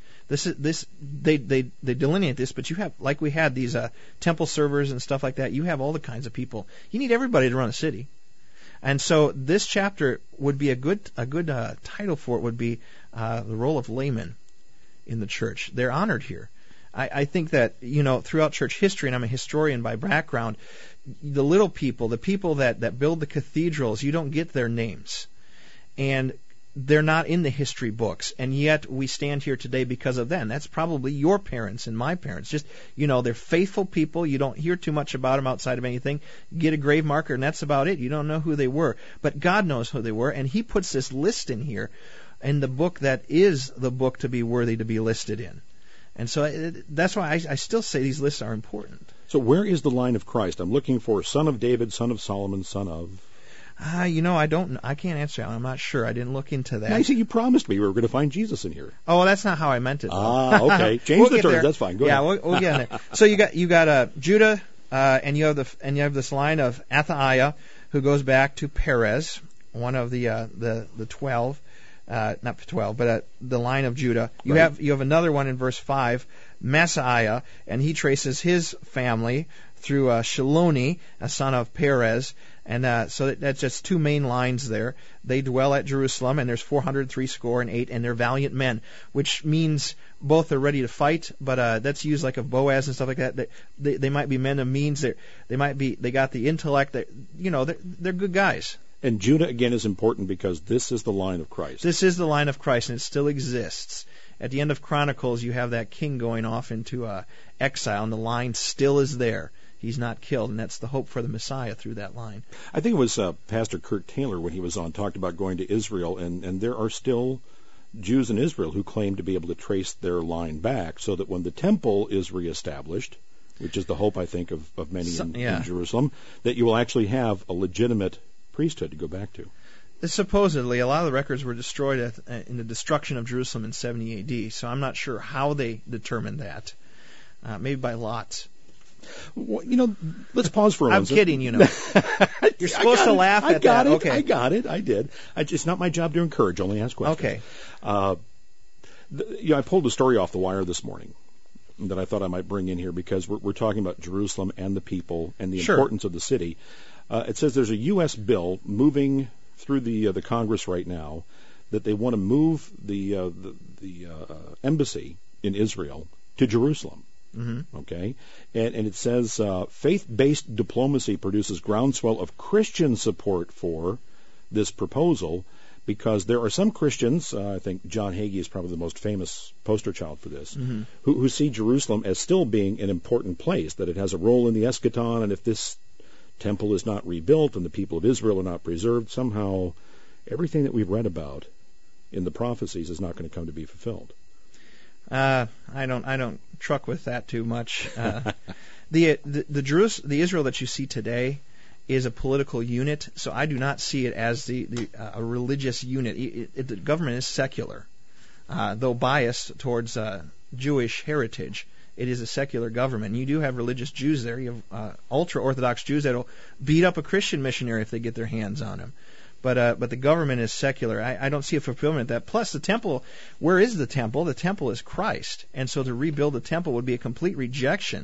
Speaker 2: They delineate this, but you have, like we had these temple servers and stuff like that. You have all the kinds of people. You need everybody to run a city. And so this chapter would be a good title for it would be the role of laymen in the church. They're honored here. I think that throughout church history, and I'm a historian by background, the little people, the people that build the cathedrals, you don't get their names, and they're not in the history books, and yet we stand here today because of them. That's probably your parents and my parents. Just, they're faithful people. You don't hear too much about them outside of anything. You get a grave marker, and that's about it. You don't know who they were. But God knows who they were, and He puts this list in here in the book that is the book to be worthy to be listed in. And so that's why I still say these lists are important.
Speaker 1: So where is the line of Christ? I'm looking for son of David, son of Solomon, son of...
Speaker 2: I can't answer that. I'm not sure. I didn't look into that.
Speaker 1: Now, you see, you promised me we were going to find Jesus in here.
Speaker 2: Oh, well, that's not how I meant it.
Speaker 1: Okay. Change the terms. That's fine. Go ahead.
Speaker 2: Yeah, we'll get in there. So you got Judah, and you have this line of Athaiah, who goes back to Perez, one of the 12, not 12, but the line of Judah. You have another one in verse 5, Maaseiah, and he traces his family through Shiloni, a son of Perez. And so that's just two main lines there. They dwell at Jerusalem, and there's 468, and they're valiant men, which means both are ready to fight, but that's used like of Boaz and stuff like that. They might be men of means. They got the intellect. They're good guys.
Speaker 1: And Judah again is important because this is the line of Christ.
Speaker 2: This is the line of Christ, and it still exists. At the end of Chronicles, you have that king going off into exile, and the line still is there. He's not killed, and that's the hope for the Messiah through that line.
Speaker 1: I think it was Pastor Kurt Taylor when he was on talked about going to Israel, and there are still Jews in Israel who claim to be able to trace their line back, so that when the temple is reestablished, which is the hope I think of many in Jerusalem, that you will actually have a legitimate priesthood to go back to.
Speaker 2: Supposedly, a lot of the records were destroyed in the destruction of Jerusalem in 70 A.D., so I'm not sure how they determined that. Maybe by lots.
Speaker 1: Well, let's pause for a moment.
Speaker 2: I'm kidding, You're supposed to laugh at that. Okay.
Speaker 1: I got it. I did. It's not my job to encourage, only ask questions.
Speaker 2: Okay.
Speaker 1: I pulled a story off the wire this morning that I thought I might bring in here because we're talking about Jerusalem and the people and the importance of the city. It says there's a U.S. bill moving through the Congress right now that they want to move the embassy in Israel to Jerusalem.
Speaker 2: Mm-hmm.
Speaker 1: Okay, and it says faith-based diplomacy produces groundswell of Christian support for this proposal because there are some Christians, I think John Hagee is probably the most famous poster child for this,
Speaker 2: mm-hmm.
Speaker 1: who see Jerusalem as still being an important place, that it has a role in the eschaton, and if this temple is not rebuilt and the people of Israel are not preserved, somehow everything that we've read about in the prophecies is not going to come to be fulfilled.
Speaker 2: I don't truck with that too much. The Israel that you see today is a political unit, so I do not see it as a religious unit. The government is secular, though biased towards Jewish heritage. It is a secular government. You do have religious Jews there. You have ultra-Orthodox Jews that will beat up a Christian missionary if they get their hands on him. But the government is secular. I don't see a fulfillment of that. Plus, the temple, where is the temple? The temple is Christ. And so to rebuild the temple would be a complete rejection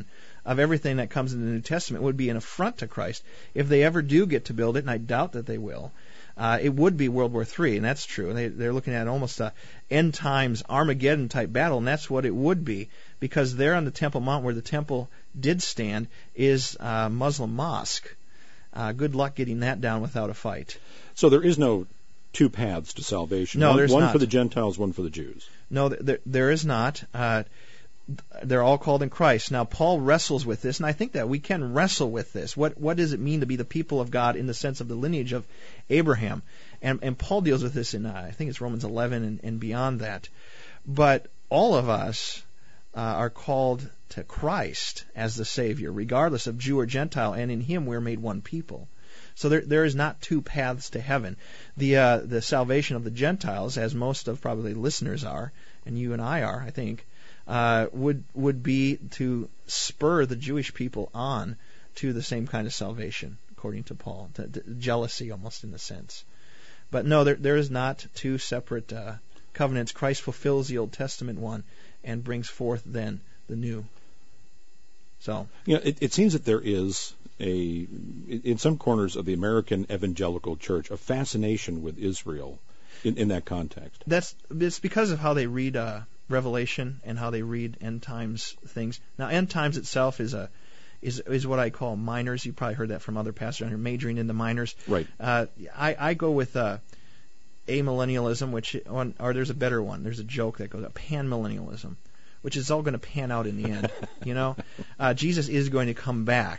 Speaker 2: of everything that comes in the New Testament would be an affront to Christ. If they ever do get to build it, and I doubt that they will, it would be World War III, and that's true. They're looking at almost a end times Armageddon type battle, and that's what it would be, because there on the Temple Mount where the temple did stand is a Muslim mosque. Good luck getting that down without a fight.
Speaker 1: So there is no two paths to salvation.
Speaker 2: No, there's
Speaker 1: one
Speaker 2: not.
Speaker 1: For the Gentiles, one for the Jews.
Speaker 2: No, there is not. They're all called in Christ. Now, Paul wrestles with this, and I think that we can wrestle with this. What does it mean to be the people of God in the sense of the lineage of Abraham? And Paul deals with this in, I think it's Romans 11 and beyond that. But all of us are called to Christ as the Savior, regardless of Jew or Gentile, and in Him we're made one people. So there is not two paths to heaven. The salvation of the Gentiles, as most of probably listeners are, and you and I are, I think, would be to spur the Jewish people on to the same kind of salvation, according to Paul, to jealousy almost in a sense. But no, there is not two separate covenants. Christ fulfills the Old Testament one and brings forth then the new. So
Speaker 1: it seems that there is in some corners of the American evangelical church a fascination with Israel in that context.
Speaker 2: It's because of how they read Revelation and how they read end times things. Now, end times itself is what I call minors. You probably heard that from other pastors who are majoring in the minors.
Speaker 1: Right.
Speaker 2: I go with amillennialism, or there's a better one. There's a joke that goes up, panmillennialism, which is all going to pan out in the end. Jesus is going to come back,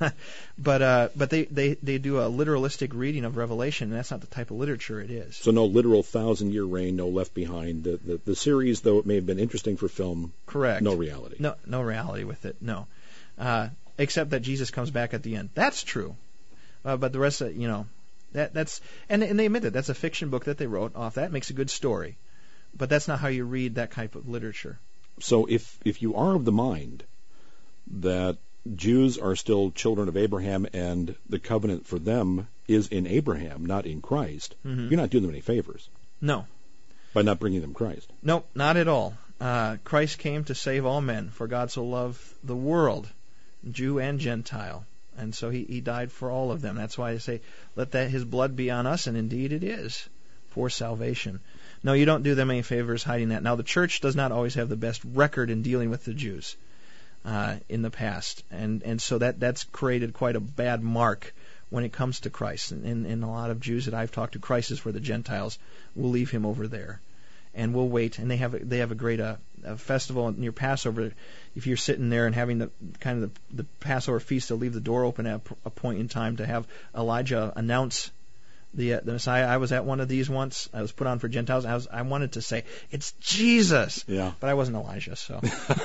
Speaker 2: but they do a literalistic reading of Revelation, and that's not the type of literature it is.
Speaker 1: So no literal 1,000-year reign, no Left Behind. The series, though it may have been interesting for film,
Speaker 2: correct.
Speaker 1: No reality.
Speaker 2: No reality with it. No, except that Jesus comes back at the end. That's true, but the rest of that's and they admit it. That's a fiction book that they wrote off. That makes a good story, but that's not how you read that type of literature.
Speaker 1: So if you are of the mind that Jews are still children of Abraham and the covenant for them is in Abraham, not in Christ, you're not doing them any favors.
Speaker 2: No.
Speaker 1: By not bringing them Christ.
Speaker 2: No, not at all. Christ came to save all men, for God so loved the world, Jew and Gentile. And so he died for all of them. That's why I say, let his blood be on us, and indeed it is, for salvation. No, you don't do them any favors hiding that. Now, the church does not always have the best record in dealing with the Jews in the past. And so that's created quite a bad mark when it comes to Christ. And a lot of Jews that I've talked to, Christ is for the Gentiles. We'll leave him over there. And we'll wait. And they have a great a festival near Passover. If you're sitting there and having the Passover feast, they'll leave the door open at a point in time to have Elijah announce the Messiah. I was at one of these once. I was put on for Gentiles. I wanted to say, it's Jesus.
Speaker 1: Yeah.
Speaker 2: But I wasn't Elijah, so.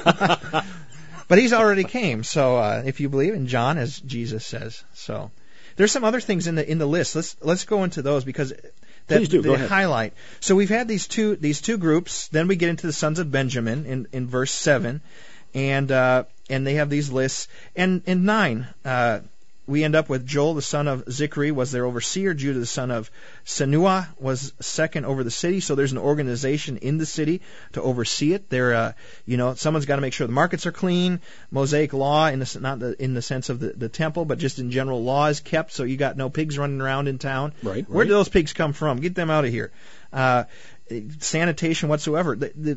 Speaker 2: But he's already came. So if you believe in John, as Jesus says. So there's some other things in the list. Let's go into those because
Speaker 1: Please do. Go ahead.
Speaker 2: Highlight. So we've had these two groups. Then we get into the sons of Benjamin in verse 7, and they have these lists. And in 9, we end up with Joel the son of Zichri was their overseer. Judah the son of Senuah was second over the city. So there's an organization in the city to oversee it. Someone's got to make sure the markets are clean. Mosaic law, not in the sense of the temple, but just in general law is kept. So you got no pigs running around in town.
Speaker 1: Right.
Speaker 2: Where do those pigs come from? Get them out of here. Sanitation whatsoever.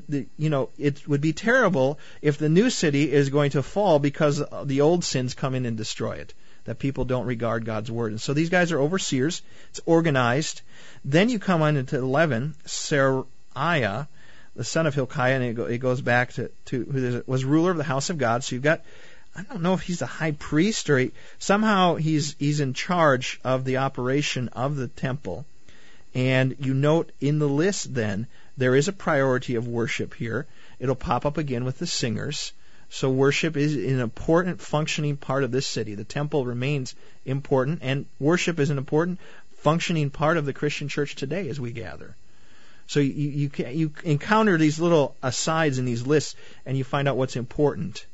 Speaker 2: It would be terrible if the new city is going to fall because the old sins come in and destroy it. That people don't regard God's word. And so these guys are overseers. It's organized. Then you come on into 11, Seraiah, the son of Hilkiah, and it goes back to who was ruler of the house of God. So you've got, I don't know if he's the high priest or somehow he's in charge of the operation of the temple. And you note in the list then, there is a priority of worship here. It'll pop up again with the singers. So worship is an important functioning part of this city. The temple remains important, and worship is an important functioning part of the Christian church today as we gather. So you encounter these little asides in these lists, and you find out what's important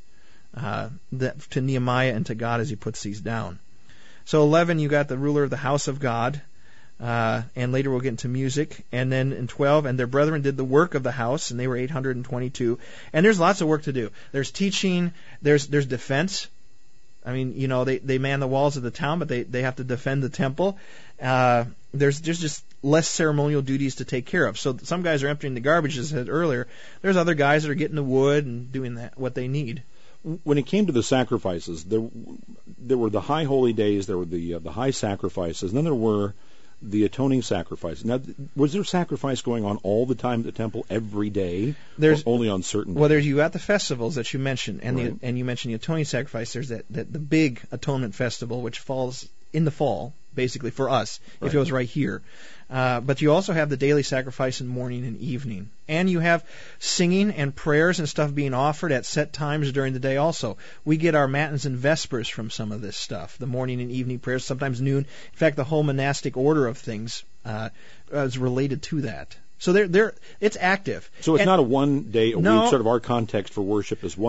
Speaker 2: to Nehemiah and to God as he puts these down. So 11, you got the ruler of the house of God. And later we'll get into music. And then in 12, and their brethren did the work of the house, and they were 822. And there's lots of work to do. There's teaching, there's defense. I mean, they man the walls of the town, but they have to defend the temple. There's just less ceremonial duties to take care of. So some guys are emptying the garbage, as I said earlier. There's other guys that are getting the wood and doing what they need.
Speaker 1: When it came to the sacrifices, there were the high holy days, there were the high sacrifices, and then there were the atoning sacrifice. Now, was there sacrifice going on all the time at the temple every day, or only on certain days?
Speaker 2: Well, you got the festivals that you mentioned, and
Speaker 1: Right.
Speaker 2: and you mentioned the atoning sacrifice. There's the big atonement festival, which falls in the fall, basically for us,
Speaker 1: Right.
Speaker 2: if it was right here. But you also have the daily sacrifice in morning and evening, and you have singing and prayers and stuff being offered at set times during the day. Also, we get our matins and vespers from some of this stuff. The morning and evening prayers, sometimes noon. In fact, the whole monastic order of things is related to that. So it's active.
Speaker 1: So it's not a one day a
Speaker 2: No.
Speaker 1: week. Sort of our context for worship is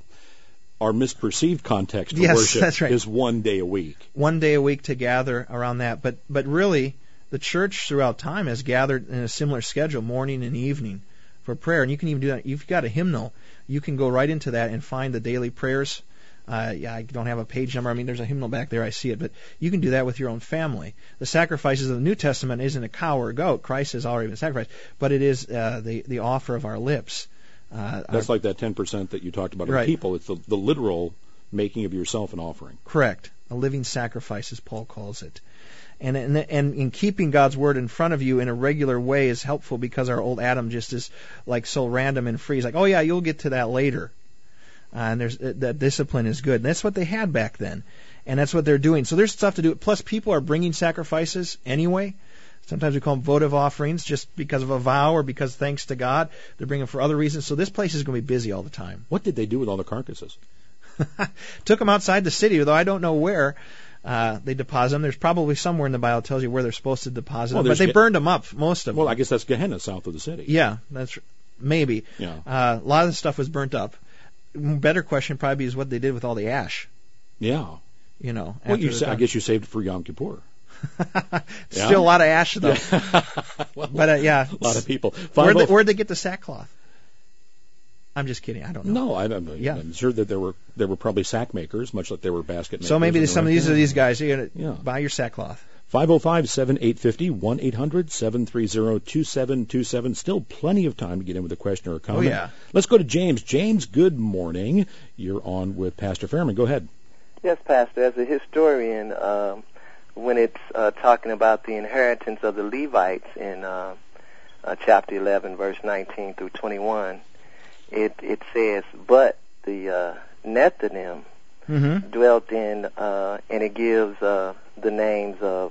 Speaker 1: our misperceived context for
Speaker 2: Yes,
Speaker 1: worship
Speaker 2: that's right.
Speaker 1: is 1 day a week.
Speaker 2: 1 day a week to gather around that. But really, the church throughout time has gathered in a similar schedule, morning and evening, for prayer. And you can even do that. If you've got a hymnal, you can go right into that and find the daily prayers. I don't have a page number. I mean, there's a hymnal back there. I see it. But you can do that with your own family. The sacrifices of the New Testament isn't a cow or a goat. Christ has already been sacrificed. But it is the offer of our lips.
Speaker 1: That's like that 10% that you talked about of
Speaker 2: Right.
Speaker 1: the people. It's the literal making of yourself an offering.
Speaker 2: Correct. A living sacrifice, as Paul calls it. And in keeping God's word in front of you in a regular way is helpful, because our old Adam just is like so random and free. He's like, oh yeah, you'll get to that later. And that discipline is good. And that's what they had back then. And that's what they're doing. So there's stuff to do. Plus, people are bringing sacrifices anyway. Sometimes we call them votive offerings just because of a vow or because thanks to God. They're bringing them for other reasons. So this place is going to be busy all the time.
Speaker 1: What did they do with all the carcasses?
Speaker 2: Took them outside the city, though I don't know where. They deposit them. There's probably somewhere in the Bible that tells you where they're supposed to deposit them. But they burned them up, most of them.
Speaker 1: Well, I guess that's Gehenna, south of the city.
Speaker 2: Yeah, that's maybe.
Speaker 1: Yeah.
Speaker 2: A lot of the stuff was burnt up. Better question probably is what they did with all the ash.
Speaker 1: Yeah.
Speaker 2: Well,
Speaker 1: I guess you saved it for Yom Kippur.
Speaker 2: Still a lot of ash, though.
Speaker 1: Well,
Speaker 2: But yeah,
Speaker 1: a lot of people.
Speaker 2: Where'd they get the sackcloth? I'm just kidding. I don't know.
Speaker 1: No, I'm sure that there were probably sack makers, much like there were basket makers.
Speaker 2: So maybe some of these guys. You're
Speaker 1: Yeah.
Speaker 2: buy your sackcloth.
Speaker 1: 505-7850, 1-800-730-2727. Still plenty of time to get in with a question or a comment.
Speaker 2: Oh, yeah.
Speaker 1: Let's go to James. James, good morning. You're on with Pastor Fairman. Go ahead.
Speaker 10: Yes, Pastor. As a historian, when it's talking about the inheritance of the Levites in chapter 11, verse 19 through 21, it says, but the Nethinim dwelt in, and it gives the names of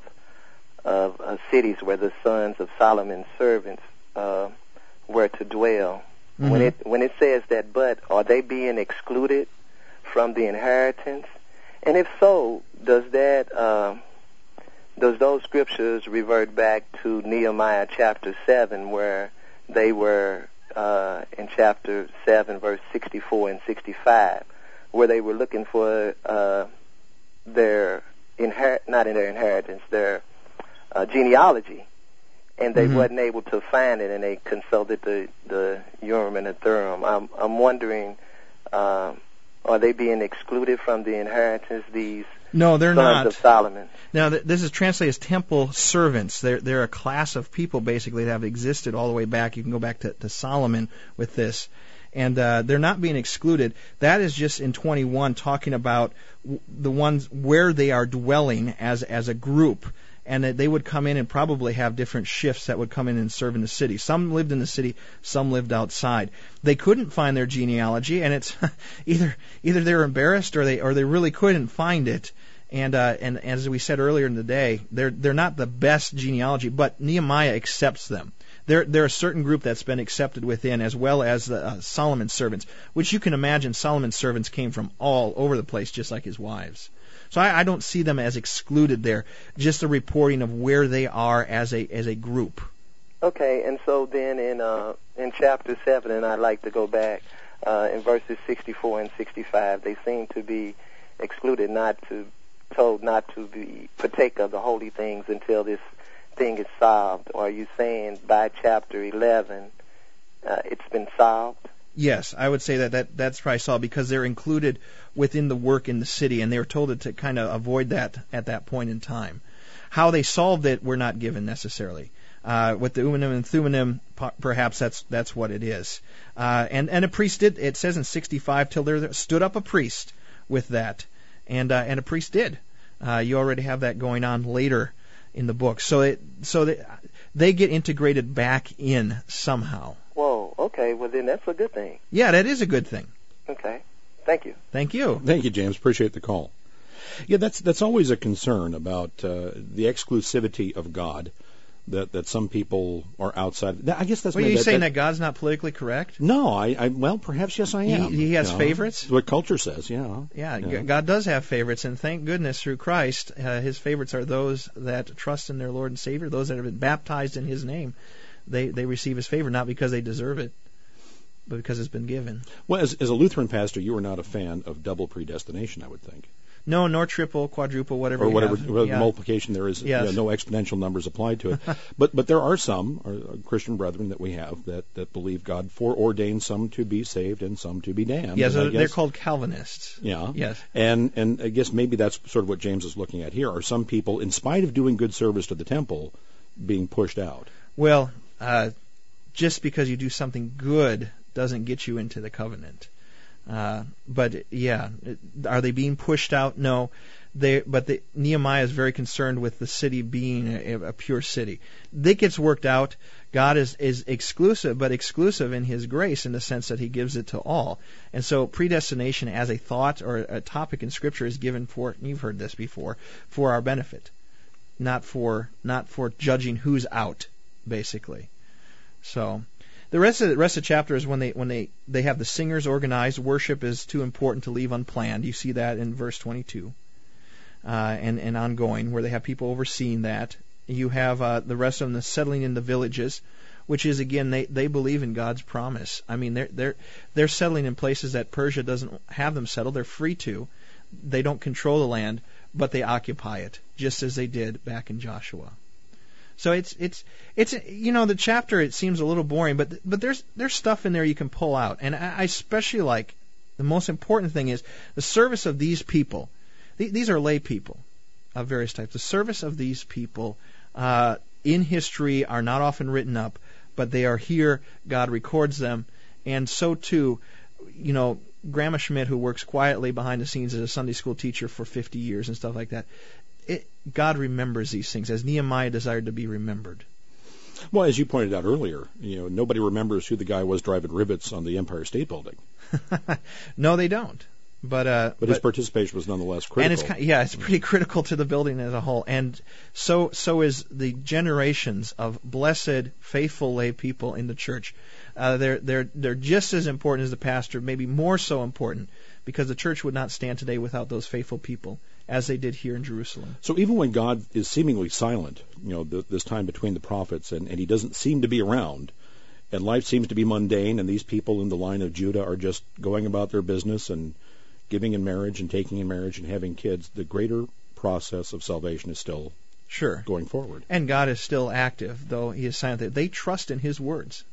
Speaker 10: cities where the sons of Solomon's servants were to dwell.
Speaker 2: Mm-hmm.
Speaker 10: When it says that, but, are they being excluded from the inheritance? And if so, does those scriptures revert back to Nehemiah chapter 7, where they were in chapter 7, verse 64 and 65, where they were looking for their genealogy, and they wasn't able to find it, and they consulted the Urim and the Thummim. I'm wondering, are they being excluded from the inheritance? These
Speaker 2: No, they're
Speaker 10: sons
Speaker 2: not.
Speaker 10: of Solomon.
Speaker 2: Now, this is translated as temple servants. They're a class of people, basically, that have existed all the way back. You can go back to Solomon with this. And they're not being excluded. That is just in 21 talking about the ones where they are dwelling as a group. And that they would come in and probably have different shifts that would come in and serve in the city. Some lived in the city, some lived outside. They couldn't find their genealogy, and it's either they were embarrassed or they really couldn't find it. And as we said earlier in the day, they're not the best genealogy, but Nehemiah accepts them. They're a certain group that's been accepted within, as well as the Solomon's servants, which you can imagine Solomon's servants came from all over the place, just like his wives. So I don't see them as excluded there, just a reporting of where they are as a group.
Speaker 10: Okay, and so then in chapter 7, and I'd like to go back, in verses 64 and 65, they seem to be excluded, told not to be partake of the holy things until this thing is solved. Or are you saying by chapter 11 it's been solved?
Speaker 2: Yes, I would say that's probably Saul, because they're included within the work in the city, and they were told to kind of avoid that at that point in time. How they solved it, we're not given necessarily. With the Urim and Thummim, perhaps that's what it is. And a priest did. It says in 65, till there stood up a priest with that, and a priest did. You already have that going on later in the book, so they get integrated back in somehow.
Speaker 10: Whoa. Okay. Well, then that's a good thing.
Speaker 2: Yeah, that is a good thing.
Speaker 10: Okay. Thank you.
Speaker 2: Thank you.
Speaker 1: Thank you, James. Appreciate the call. Yeah, that's always a concern about the exclusivity of God. That some people are outside. I guess that's.
Speaker 2: Well, are you saying that God's not politically correct?
Speaker 1: No, well, perhaps yes, I am.
Speaker 2: He has favorites.
Speaker 1: That's what culture says, yeah.
Speaker 2: Yeah, God does have favorites, and thank goodness through Christ, His favorites are those that trust in their Lord and Savior, those that have been baptized in His name. They receive His favor not because they deserve it, but because it's been given.
Speaker 1: Well, as a Lutheran pastor, you are not a fan of double predestination, I would think.
Speaker 2: No, nor triple, quadruple, whatever.
Speaker 1: Or whatever multiplication there is.
Speaker 2: Yes.
Speaker 1: No exponential numbers applied to it. but there are some Christian brethren that we have that believe God foreordained some to be saved and some to be damned.
Speaker 2: Yes, they're called Calvinists.
Speaker 1: Yeah.
Speaker 2: Yes.
Speaker 1: And I guess maybe that's sort of what James is looking at here. Are some people, in spite of doing good service to the temple, being pushed out?
Speaker 2: Well, just because you do something good doesn't get you into the covenant. But yeah, are they being pushed out? No. Nehemiah is very concerned with the city being a pure city. That gets worked out. God is exclusive, but exclusive in His grace in the sense that He gives it to all. And so predestination as a thought or a topic in Scripture is given for, you've heard this before, for our benefit, not for judging who's out, basically. So. The rest of the chapter is when they have the singers organized. Worship is too important to leave unplanned. You see that in verse 22, and ongoing, where they have people overseeing that. You have the rest of them settling in the villages, which is again they believe in God's promise. I mean they're settling in places that Persia doesn't have them settle. They're free to. They don't control the land, but they occupy it, just as they did back in Joshua. So it's the chapter, it seems a little boring, but there's stuff in there you can pull out, and I especially like the most important thing is the service of these people. These are lay people of various types. The service of these people in history are not often written up, but they are here. God records them, and so too, Grandma Schmidt, who works quietly behind the scenes as a Sunday school teacher for 50 years and stuff like that. God remembers these things, as Nehemiah desired to be remembered.
Speaker 1: Well, as you pointed out earlier, nobody remembers who the guy was driving rivets on the Empire State Building.
Speaker 2: No, they don't. But
Speaker 1: his participation was nonetheless critical.
Speaker 2: And it's pretty critical to the building as a whole. And so is the generations of blessed, faithful lay people in the church. They're just as important as the pastor, maybe more so important, because the church would not stand today without those faithful people, as they did here in Jerusalem.
Speaker 1: So even when God is seemingly silent, this time between the prophets, and He doesn't seem to be around, and life seems to be mundane, and these people in the line of Judah are just going about their business and giving in marriage and taking in marriage and having kids, the greater process of salvation is still going forward.
Speaker 2: And God is still active, though He is silent. They trust in His words.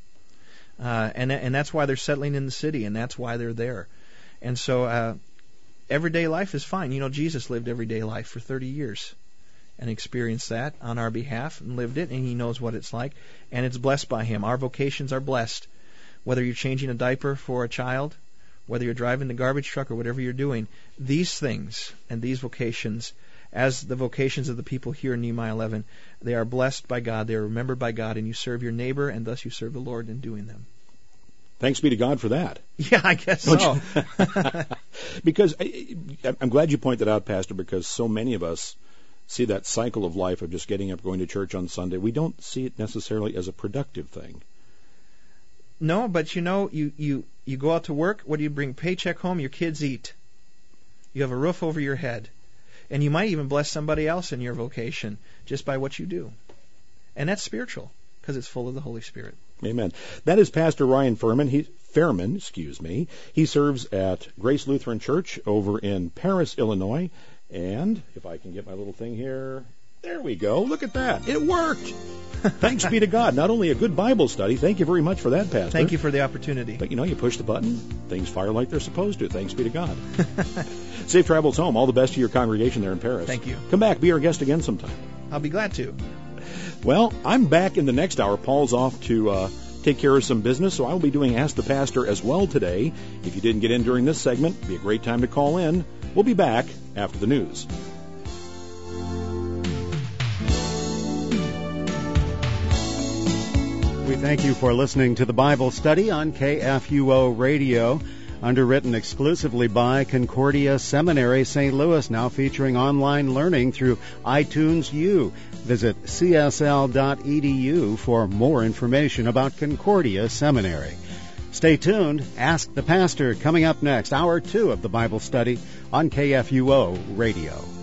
Speaker 2: And that's why they're settling in the city, and that's why they're there. And so everyday life is fine. Jesus lived everyday life for 30 years and experienced that on our behalf and lived it, and He knows what it's like, and it's blessed by Him. Our vocations are blessed. Whether you're changing a diaper for a child, whether you're driving the garbage truck, or whatever you're doing, these things and these vocations, as the vocations of the people here in Nehemiah 11, they are blessed by God, they are remembered by God, and you serve your neighbor, and thus you serve the Lord in doing them.
Speaker 1: Thanks be to God for that.
Speaker 2: Yeah, I guess so.
Speaker 1: Because I'm glad you pointed out, Pastor, because so many of us see that cycle of life of just getting up, going to church on Sunday. We don't see it necessarily as a productive thing.
Speaker 2: No, but you go out to work. What do you bring? Paycheck home. Your kids eat. You have a roof over your head, and you might even bless somebody else in your vocation just by what you do, and that's spiritual because it's full of the Holy Spirit.
Speaker 1: Amen. That is Pastor Ryan Fairman. He serves at Grace Lutheran Church over in Paris, Illinois. And if I can get my little thing here, There we go. Look at that. It worked. Thanks be to God. Not only a good Bible study. Thank you very much for that, Pastor.
Speaker 2: Thank you for the opportunity.
Speaker 1: But you push the button, things fire like they're supposed to. Thanks be to God. Safe travels home. All the best to your congregation there in Paris.
Speaker 2: Thank you.
Speaker 1: Come back. Be our guest again sometime.
Speaker 2: I'll be glad to.
Speaker 1: Well, I'm back in the next hour. Paul's off to take care of some business, so I will be doing Ask the Pastor as well today. If you didn't get in during this segment, it'd be a great time to call in. We'll be back after the news.
Speaker 7: We thank you for listening to the Bible study on KFUO Radio, underwritten exclusively by Concordia Seminary, St. Louis, now featuring online learning through iTunes U. Visit csl.edu for more information about Concordia Seminary. Stay tuned. Ask the Pastor coming up next, hour 2 of the Bible study on KFUO Radio.